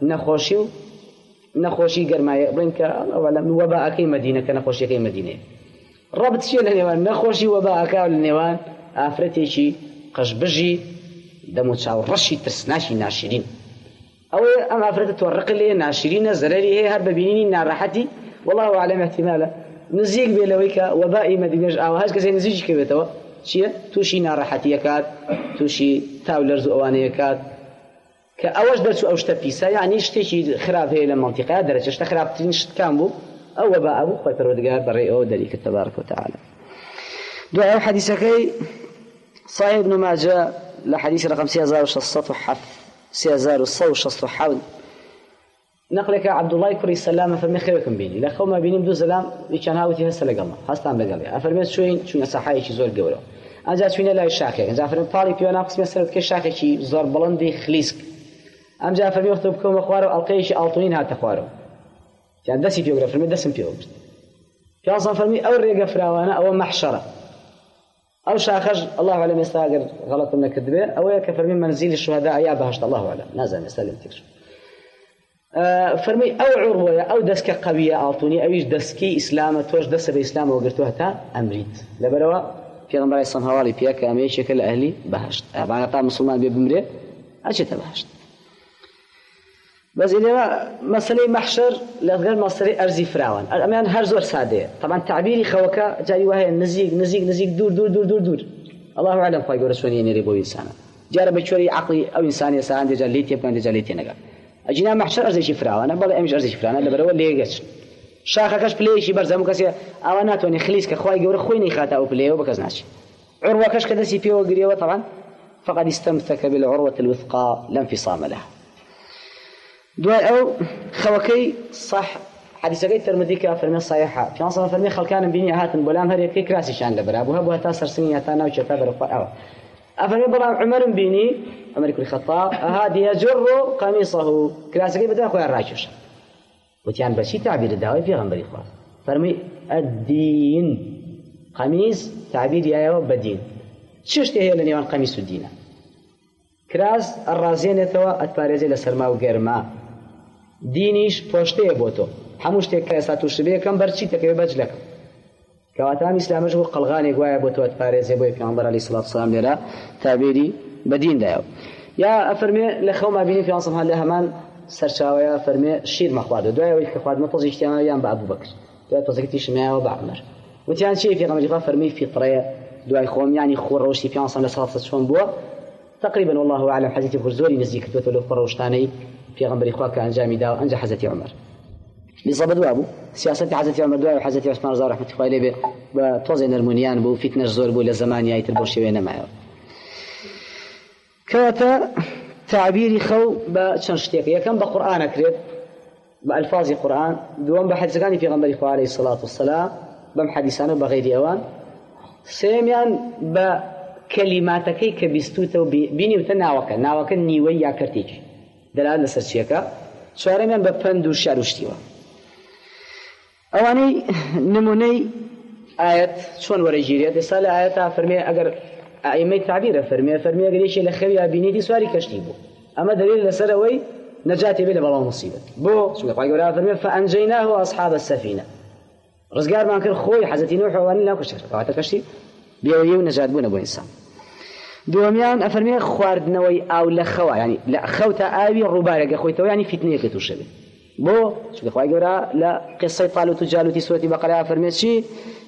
نخوشي قرماي بينك اولا وباء كي مدينة كنخوشي كي مدينة ربط شي لنيوان نخوشي وباء كا لنيوان افرتي شي قشبجي دمو تشاو رشي ترسناشي ناشرين أو أما أفرد تورق لي ناشرين زرري هي هرب بينيني نارحتي والله أعلم احتمالا نزيق بيلويك وبائي مدينة أو هاش كسي نزيج كبيتوا شيء توشي نارحتي يكاد توشي تاولرز أواني يكاد كأوش درسو أوش تبيسا يعني اشتيشي خراب هي للمنطقة درجة اشت خراب تنشت كامبو أو وباء أبو خوي فرودقار بري أو دليك تبارك وتعالى دعاء حديثكي صحيح ابن ماجه لحديث رقم 6067 نقلك عبد الله كري سلامة فرمي خيركم بيني لا خوما بيني بدو سلام كان هاوتي هسه لقلنا هستان لقلي افرميت شوين صحاي شي زور قولو اجا شوين لا شاكي اجا فرمي طالي بيونا قسم سرت كشاكي شي زور بلندي خليسك ام جا فرمي وقتكم اخوارو القيشي الطونين هات اخوارو يعني دسي بيوغرا فرمي دسم بيوغرا كان صار فرمي او ريقه فراوانا او محشره أو شاخج الله أعلم يستاجر غلط من كذبه أو يكفر من منزل الشهداء يا بهشت الله أعلم نازل يسلم تكشف فرمي أو عروة أو دسك قوية أعطوني أو دسكي إسلام توش دس بإسلام وقرتوها تا أمريت لبروا في غمرة الصنهوالي بياك أمي شكل أهلي بهشت بعد طعم مسلمان بيبمره أشيت بهشت بس إذا مسألة محشر لغير مسألة أرزي فراوان أمان هرزور سادة طبعا تعبيري خوكا جاي وهي نزيق دور الله أعلم خواهي قول رسولي ينيري بو إنسانا جارة بشوري عقلي أو إنساني ساعان دجال ليتي بكان دجال ليتي نقا أجينا محشر أرزي فراوان بلا أمش أرزي فراوان لبروا اللي يقش شاخة كش بليشي برزامو كسي أواناتوني خليسك خواهي قول خويني خاتا أو بليه وبكزناشي عروة كش كدسي فيه وقريوه طبعا فقد استمسك بالعروة الوثقى لا انفصام لها دواء أو خوكي صح حديثك الترمذي كافرمي صحيحة في نص فرمي خلكان بيني هاتن بولام هري كي كراسي شان لبرا ابوها بوها تاسر سنين تانا وشتابر أو أفرمي بلام عمر بيني عمر كل خطاب هذه يجر قميصه كراسي بدأ أخويا الراجوش وتيان بشي تعبير الدعوة في غنبري خلاص فرمي الدين قميص تعبير يا بدين شو هي لنيوان قميص الدين كراس الرازين ثوا أتبارزي لسرما وقرما دينيش پشته بوتو هموش تك ساتو شبيه كم برچی تک بجلك كواتام اسلامش هو قلغاني گوايا بوتو اتبارزي بو پیغمبر عليه الصلاه والسلام لرا تعبيري بدين دايو يا افرمي لخو ما بيني في انصم هله همان سرچاويا افرمي شير مخواد دوي ويك خواد مطز اجتماعي يان ابو بكر دوي تزكتيش ما وبعمر وتيان شي في غمر افرمي في طريه دوي خوم يعني خور روشي في انصم لصلاه شلون بو تقريبا والله أعلم حزتي فرزوري نزيك توتلو فروشتاني في غنبري خواك أنجامي دا أنجا حزتي عمر بصبد وابو سياسة حزتي عمر دواء وحزتي عثمان رضا رحمة الله عليه بتوزن المونيان بو فتنة زور بو لزمان يايت البوشي بينا معه كواتا تعبيري خو بشنشتيك يكن بقرآن كريت بألفاظ القرآن دوام بحديث كان في غنبري عليه الصلاة والسلام بم حديثانه بغير أوان سيميان بكلماتك كبستوته بيني وتناوك ناوك نيوي يا كرتيج دلالة سرشيكا شارميان بفند وشعر وشتيوا أواني نموني آية شون ورجيريات رسالة آياتها فرمي أجر أيمي تعبير فرمي قريش لخويا بينيتي سواري كشتيبو أما دليل لسروي نجاتي بلا بلا مصيبة بو شو قاعد يقول فرمي فأنجيناه أصحاب السفينة رزقار ما كان خوي حزتي نوح وأنا لا كشر قاعد كشتي بيويو نجات بونا بو إنسان دوميان أفرمي خواردنوي أو لخوا يعني لا خوتا آوي الربارة خويتو يعني فتنة كتوشبه بو شو قاعد يقول لا قصة طالوت وجالوت سورة بقرة فرمي شيء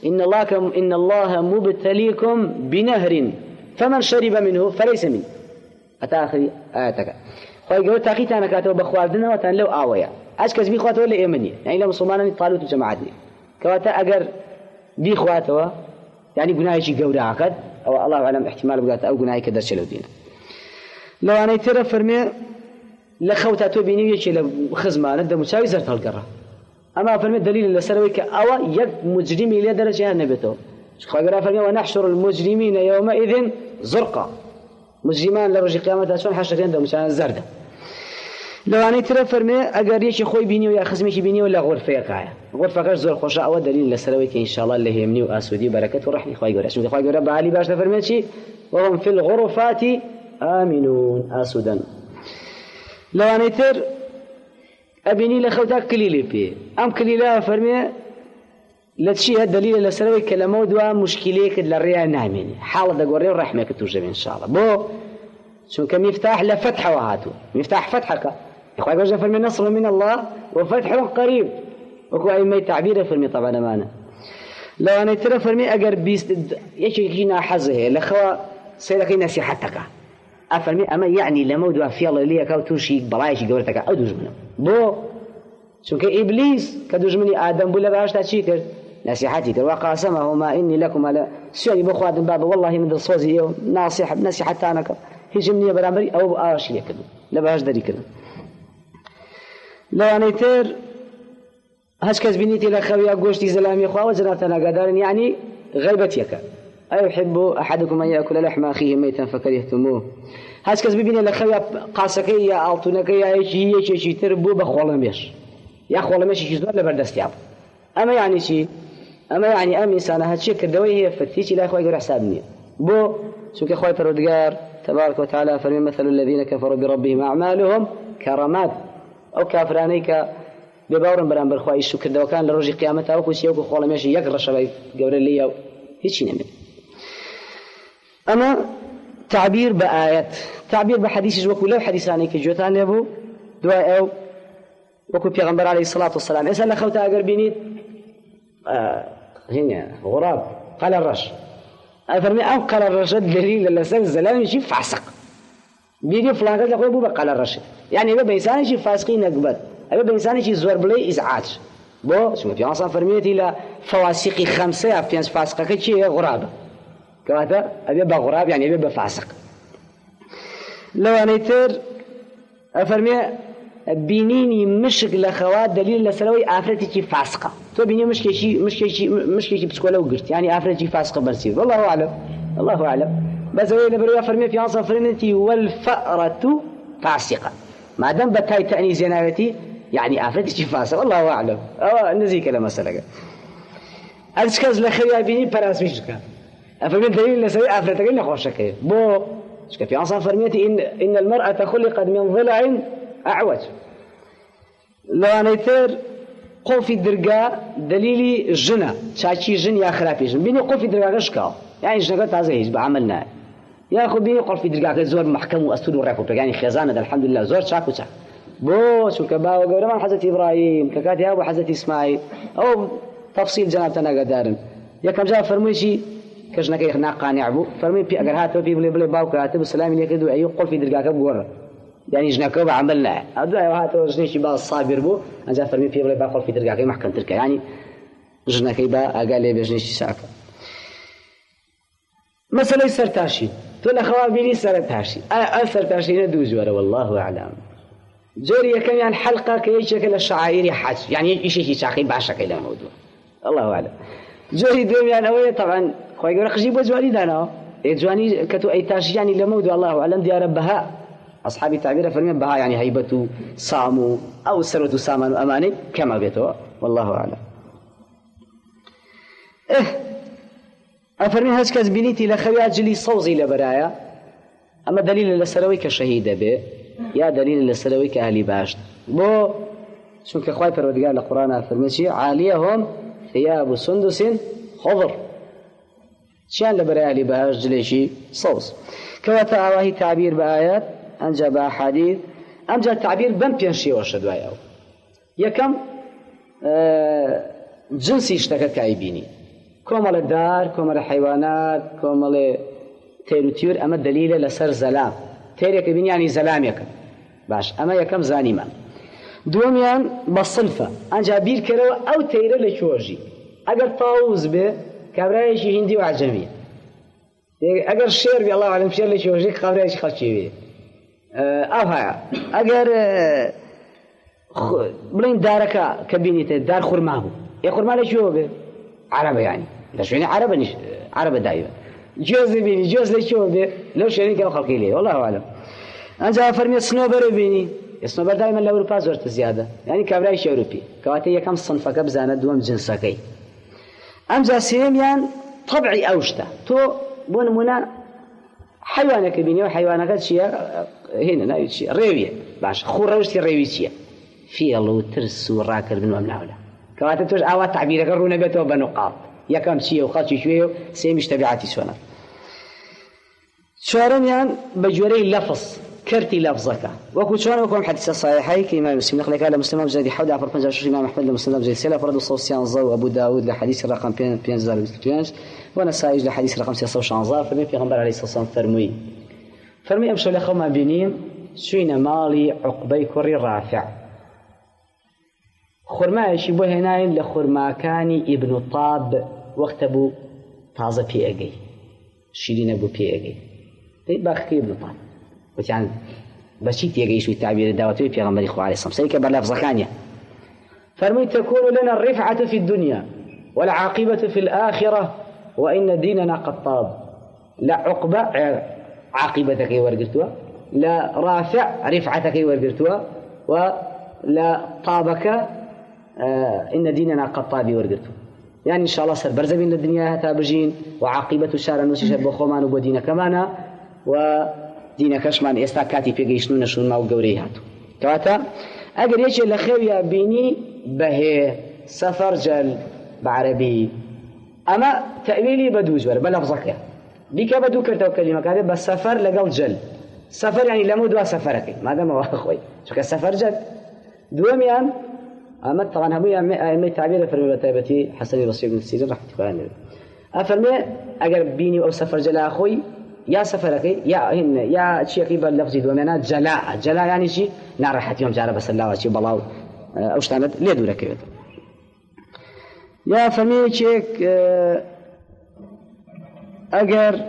إن الله مبتليكم بنهر فمن شرب منه فليس منه أتاخري آياتك خوي قلت تاقيت أنا كاتب بخواردنا وتن لو آويا أشكز بي خواته ولا إيمانية يعني لو مسلمان طالوت وجماعتني كواتا أجر بي خواته يعني جناي شيء جورا عقد أو الله أعلم احتمال بقات أو جناي كذا شلو دينا لو أنا ترى فرمي لخوتا توبيني يشيل خزمة ندى مساوي زرت هالقرة أما فرمي الدليل اللي سرويك أو يد مجرمي إلى درجة النبتو خوي فرمي ونحشر المجرمين يومئذ زرقا مجرمان لرجع قيامتها شون حشرين ده مشان الزردة لو أنا ترى فرمي أجر يشي خوي بيني ويا خزمي بيني ولا غرفة كايا غرفة كاش زور خوشة أو دليل لسرويك إن شاء الله اللي يمني وأسودي بركة ورحمة خوي جورا اسمه خوي جورا بعلي باش فرمي شيء وهم في الغرفات آمنون أسودا لو أنا تر أبيني لخوتك كليلي بي أم كليلا فرمي لا تشي هالدليل لسروي كلامه دوا مشكلة كد للرياء نامين حاول دقوري الرحمة كتوجب إن شاء الله بو شو كمفتاح لفتح وهاتو مفتاح فتحك يا أخوي جوجا فرمي نصر من الله وفتح قريب وكو أي ما تعبيره فرمي طبعا أمانة لو أنا ترى فرمي أجر بيست يشينا حظه لخوا سيدك نصيحتك أفرمي أما يعني لموضوع في الله ليه كاو توشي بلايش جورتك أو دوج منه بو شو كإبليس كدوج مني آدم بولا باش تشيكر نصيحتي كر وقاسمهما إني لكم على سؤالي بخواد بابا والله من الصوزي نصيحة أنا هجمني برامبري أو آشية كده لا باش دري كده لو أنا تر هشكز بنيتي لخويا قوشتي زلامي خوا وجناتنا قدار يعني غيبتك أيحب أحدكم أن يأكل لحم أخيه ميتا فكرهتموه هشكز ببيني لخويا قاسكية ألطنكية إيشي تربو بخولميش يا خولميش يجزور لبردستياب أما يعني شيء أما يعني أمي سنة هالشيء كدوي هي فتيشي لا أخوي يقول حسابني بو شو كأخوي فرودقار تبارك وتعالى فمن مثل الذين كفروا بربهم أعمالهم كرماد أو كافرانيك بباور بران برخواي شو كدوا كان لرجي قيامته أو كوسيو كخولا ماشي يقرأ شباب قبل اللي أو هيك نعمل أما تعبير بآيات تعبير بحديث وكو لو حديثاني كجوتان يبو دواء أو وكو بيغمبر عليه الصلاة والسلام إسأل خوتا أقربيني هنا غراب قال الرش أفرمي أو قال الرشد دليل اللسان الزلام يشي فاسق بيجي فلان قال لك قال الرشد يعني إذا بإنسان يشي فاسقين أقبل إذا بإنسان يشي زور بلي إزعاج بو شو في أصلا فرميتي إلى فواسق 5 في فاسقة كشيء غراب كواتا أبي بغراب يعني أبي بفاسق لو أنا يتر أفرمي بينيني مشك لخوات دليل لسلوي آفرتي فاسقة تو بيني مشكي بسكولا وقرت يعني آفرتي فاسقة برسيب والله أعلم بس هو اللي فرمي في أصلا فرميتي والفأرة فاسقة ما دام بتاي تأني زينابتي يعني آفرتي فاسقة والله أعلم نزيك لما سلقة أرسكز لخيا بيني براس مشكا أفرمي دليل لسلوي آفرتي إلا خوشك بو شكا في أصلا فرميتي إن المرأة خلقت من ضلع أعوج لو أنا يتر قوفي الدرقاء دليلي الجنة شاكي جن يا خلافي جن بيني قوفي الدرقاء غشكا يعني جنة قلت هذا هيج بعملنا يا أخو بيني قوفي الدرقاء زور محكم وأسود وراكو يعني خزانة الحمد لله زور شاكو شاك بو شو كباو قبل ما حزت إبراهيم ككاتي أبو حزت إسماعيل أو تفصيل جنابتنا قدارن يا كم جاء فرميشي كجنك ناقانع بو فرمي بي أجر هاتو بي بلي باو كاتب السلام عليك دو أيو قل في درجاك بورا يعني جنك بعملنا هذا هاتو جنيش با الصابر بو أنجا فرمي بي بلي باو قل في درجاك محكم تركه يعني جنك با أقال لي بجنيش ساك مثلا سرتاشي تقول خوابيني سرتاشي سرتاشي ندوز ولا والله أعلم جوري كم يعني حلقة كي شكل الشعائر حج يعني يشي شاقي بعشق إلى موضوع الله أعلم جوري دوم يعني أوي طبعا خوي يقول خجيب وجواني دانا جواني كتو أي تاشي يعني لموضوع الله أعلم ديار بهاء أصحابي تعبير فرمي بهاء يعني هيبة صامو أو سروة سامان أماني كما بيتوا والله أعلم أفرمي هاش كزبينيتي لخويات جلي صوزي لبرايا أما دليل لسروي كشهيدة به يا دليل لسروي كأهلي باش بو شو كخواي فرودقال القرآن فرمشي عاليهم ثياب سندس خضر شان لبرايا أهلي باش جليشي صوز كواتا عواهي تعبير بآيات أنجا بأحاديث أنجا التعبير بمبينشي وشدواي أو يكم جنسي اشتكت كايبيني كومال الدار كومال الحيوانات كومال تيروتيور أما الدليل لسر زلام تيريك بين يعني زلاميك باش أما يكم زانيما دوميان بصلفة أنجا بير كرو أو تيري لشوجي أجر طاوز به كبرايشي هندي وعجمي أجر شير بي الله أعلم شير لشوجي كبرايشي خلشي به أو هيا أجر بلين دارك كبينيته دار خرماه يا خرماه لشو به عربة يعني ليش عربة نش عربة دائما جوز بيني جوز لشو به لو شريك أو خلقي ليه والله أعلم أنجا فرمي سنوبر بيني السنوبر دائما لأوروبا زورت زيادة يعني كبرايش أوروبي كواتي يكم صنفة كبزانة دوم جنسكي أمجا سيميان طبعي أوشته تو بون منا حيوانك بيني وحيوانك شيء هنا لا شيء ريوية باش خروجتي ريوية في الله ترس وراكر من ومناوله كواتي توش أوات تعبيرك الرونا بيته بنقاط يكم شيء وخاتشي شويه سيمش تبعاتي سونا شارميان بجوري اللفظ كرتي لفظك وكو شلون وكم حديث صحيحي كما مسلم نقل قال مسلم بجدي حوده عفر 25 امام احمد لمسلم بجدي سلا فرد الصوصيان زو ابو داود لحديث رقم 15 ونسائي لحديث رقم 615 فرمي پیغمبر عليه الصلاه والسلام فرمي امشوا لخوما بينين شوينا مالي عقبي كري رافع خرما يشبه هنا لخرما كان ابن طاب وقت ابو تازه بي اجي شيرين ابو بي اجي باخي ابن طاب وتعن بشيت يجي شو التعبير الدعوة في غمر إخوة عليه الصلاة والسلام سيك بلفظ ثانية فرمي تكون لنا الرفعة في الدنيا والعاقبة في الآخرة وإن ديننا قد طاب لا عقبة عاقبتك ورقرتها لا رافع رفعتك ورقرتها ولا طابك إن ديننا قد طاب ورقرتها يعني إن شاء الله سر برزبين الدنيا تابجين وعاقبة شار النسيش بخومان وبدين كمانا دينكش من استاكاتي في جيشنون شون ما وجوري هاتو كواتا أجر يجي لخويا بيني به سفر جل بعربي أما تأويلي بدوز ور بلفظك بك بدو كرتو كلمة كذا بس سفر لقل جل سفر يعني لمدة سفرك ما دام هو أخوي شو كسفر جل دوميان أما طبعا هبويا أمي تعبير فرمي بتابتي حسن البصري بن السيد رحمة الله عليه أفرمي أجر بيني أو سفر جل أخوي يا سفرك يا شيء قبل لفظي دومنا جلاء يعني شيء نارحت يوم جارة بس الله وشيء بلاو أوشتانت ليه دورك كده يا فمي شيء أجر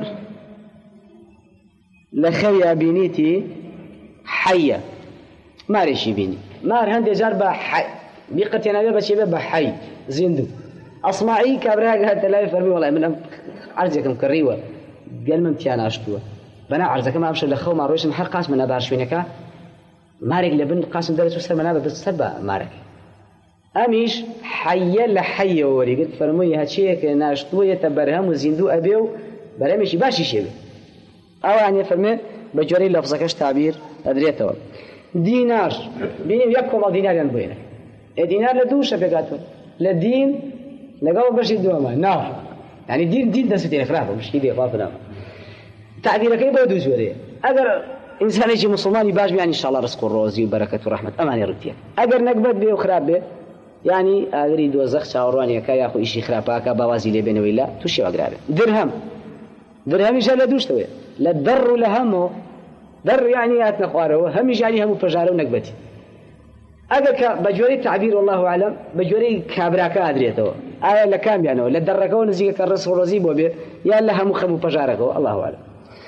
لخويا بينيتي حية ما ريشي بيني ما هندي جربة حي بيقتنا بيه بشي بيه حي زندو أصمعي كبرها قالت لا يفرمي والله من عرضكم كريوة قال من تيانا أشتوه بنا عرضك ما أمشي لخو ما رويش محر قاسم أنا بارشوينك مارك لبن قاسم درس وسر منا بتسبة مارك أميش حيا لحيا وري قلت فرمي هالشيء كناشتوه يتبرهم وزندو أبيو برامشي باشي شيء أو يعني فرمي بجوري لفظكش تعبير أدريته دينار بيني وياكم دينار ينبوينك دينار لدوشة بقاته لدين لقوا برشي دوما نار يعني دين دستي إخلاقه مش كذي خافنا تعبيرك يبغى يدوز وريه أجر إنسان يجي مسلمان يباج يعني إن شاء الله رزق الروزي وبركة ورحمة أمان يرديه أجر نقبض به وخراب به يعني أريد وزخ شاوراني كا ياخو إشي خراباك بوازي لي بينه ولا توشي وقرابه درهم يجعل دوشتوي لا الدر ولا همه در يعني هاتنا خواره هم يعني هم فجاره ونكبتي أجا بجوري تعبير والله أعلم بجوري كابراك أدريته لكام يعني ولا دركوا نزيك كرس ورزيب وبي يا لها مخم فجاركوا الله أعلم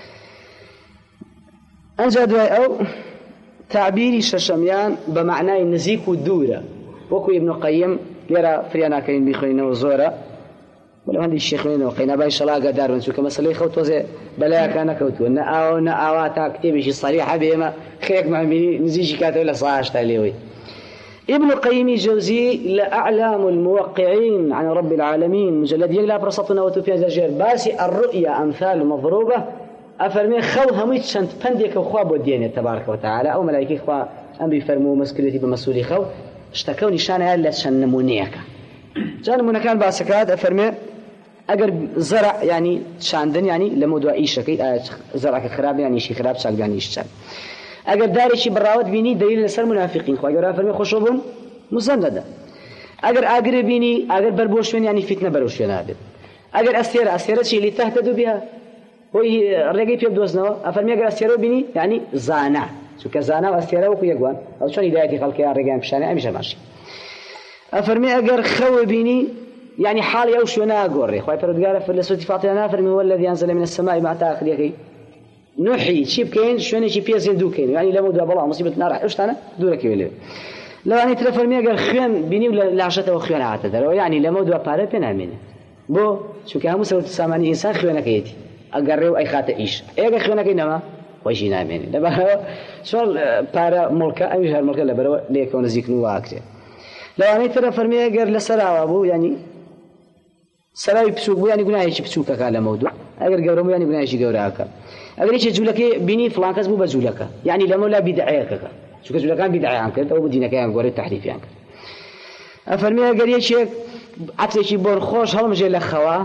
أنجد أو تعبيري ششميان بمعنى النزيك والدورة وكو ابن القيم يرى فريانا كريم بيخوينه وزورة ولو هندي الشيخين وقينا باي شلاء قدار ونسو كما صلي خوت وزي بلا كان كوتو نأواتا كتبشي صريحة بيما خيك معميني نزيجي كاتو ولا صاحش تاليوي ابن القيم الجوزي لأعلام الموقعين عن رب العالمين مجلد يقلع برصتنا وتوفيا زجير باسي الرؤيا أمثال مضروبة أفرمي خو هميت شنت بنديك وخواب ودينه تبارك وتعالى أو ملايكي خوا أم بيفرموا مسكولتي بمسؤولي خو اشتكوني شان هلا شن نمونيك جان نمونكان باسكات أفرمي أجر زرع يعني شاندن يعني لموضوع إيش كي زرعك خراب يعني شيء خراب شاك يعني إيش شاك أجر داري شيء براود بيني دليل لسر منافقين خو أجر أفرمي خشوبهم مزندة أجر بيني أجر بربوشين يعني فتنة بروشين هذا أجر أسيرة شيء اللي تهتدوا بها هو الرجال في بدوسنا أفرمي أجر أسيرة بيني يعني زانا شو كزانا وأسيرة وكي يجوان أو شون هدايتي خلقي الرجال بشانة مش ماشي أفرمي أجر خو بيني يعني حالي أو شو ناقوري خوي فرد قال في السورة فاطمة نافر هو الذي أنزل من السماء مع تأخذ يكي نوحي شيب كين شو نشي بيزين دو كين يعني لمود بالله مصيبة نار إيش أنا دورك يولي لو أنا ترى فرمي قال خيان بيني ولا لعشته وخيان عتذر يعني لمود باره بينامينه بو شو كهم سوت سامعني إنسان خيانك يدي أقرب أي خاطئ إيش إيه خيانك إنما ويش ينامينه لبا شو باره ملكة أي شهر ملكة لبرو ليك ونزيكنوا واكتر لو أنا ترى فرمي قال لسرعة أبو يعني سراي بسوق يعني قلنا إيش بسوق كلا موضوع أجر جورم يعني قلنا إيش جوراك أجر إيش جولك بيني فلان كسبوا بزولك يعني لما لا بدعيك شو كسبوا كان بدعي عنك أو بدينا كان قريت تحريف عنك أفرمي أجر إيش عطلي شيء بور خوش هم جل خوا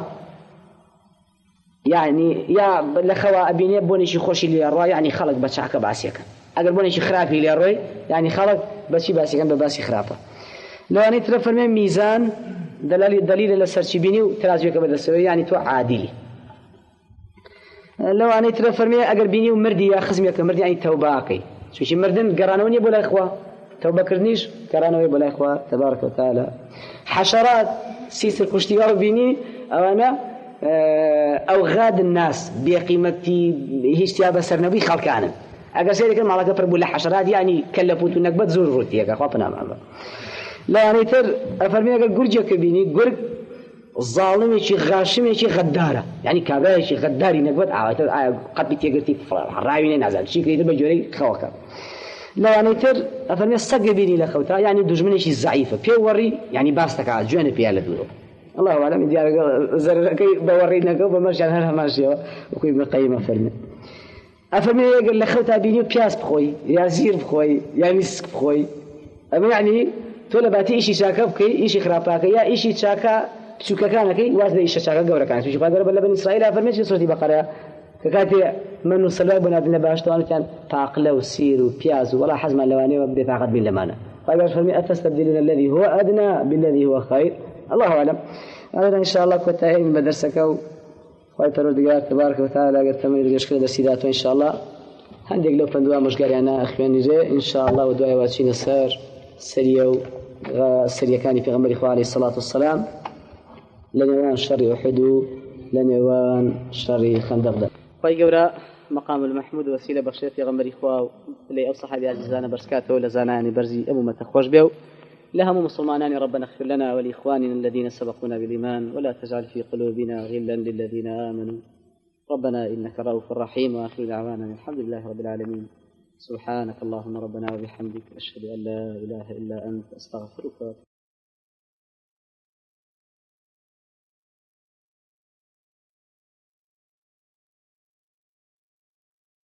يعني يا لخوا أبيني بوني شيء خوش اللي الرأي يعني خلق بتشعك بعسيك أجر بوني شيء خرافي اللي الرأي يعني خلق بس بعسيك بباسي خرافة لو أنا ترى فرمي ميزان دليل للسرشبيني وترازيك بدرسوي يعني تو عادلي لو أنا ترى فرمي أجر بيني ومردي يا خزمي مردي يعني توباقي شو شيء مردن قرانوني بولا إخوة توبة كرنيش قرانوني بولا إخوة تبارك وتعالى حشرات سيس الكشتيار بيني أو أنا أو غاد الناس بقيمتي هيشتياب سرنبي خلقانا أجر سيرك المعلقة فربولا حشرات يعني كلفوت ونقبت زور روتي يا أخوة معنا لا يعني تر أفرمي أقول جرجك بيني جرج الظالم شيء غاشم شيء غدارة يعني كابا شيء غداري نقبت قد بتيجرتي رايين نازل شيء كده بجوري خواكا لا يعني تر أفرمي الصق بيني لخوتا يعني دجمني شيء ضعيفة بيوري يعني باستك على جوانب بياله دورو الله أعلم دي زر كي بورينا كوب ماشي أنا ماشي وكي بقيم أفرمي أقول لخوتا بيني بياس بخوي يا زير بخوي يا مسك بخوي أما يعني تولى باتي إيشي شاكا بكي إيشي خراباك يا إيشي شاكا بسوكا كانكي وازن إيشي شاكا قورا كان شوف هذا رب بني إسرائيل أفرميش سورة بقرة كاتي من الصلاة بنادنا باشتوان كان فاقلة وسير وبياز ولا حزم اللواني وبدي فاقد باللمانة قال فرمي أتستبدلون الذي هو أدنى بالذي هو خير الله أعلم أنا إن شاء الله كنت هاي من مدرسك وخاي فرودقار تبارك وتعالى قد تميل يشكل درسيدات وإن شاء الله عندك لو فندوا مشقاري أنا أخواني جاي إن شاء الله ودعي واتشين السير سريا كان في غمر إخوة عليه الصلاة والسلام لن يوان شر أحد لن يوان شر خندق قورا مقام المحمود وسيلة بخشية في غمر إخوة اللي أوصح بها الجزانة برسكاته ولا زاناني برزي أبو ما تخوش بيو لهم مسلمانان ربنا اغفر لنا ولإخواننا الذين سبقونا بالإيمان ولا تجعل في قلوبنا غلا للذين آمنوا ربنا إنك رؤوف رحيم وآخر دعوانا الحمد لله رب العالمين سبحانك اللهم ربنا وبحمدك أشهد أن لا إله إلا أنت أستغفرك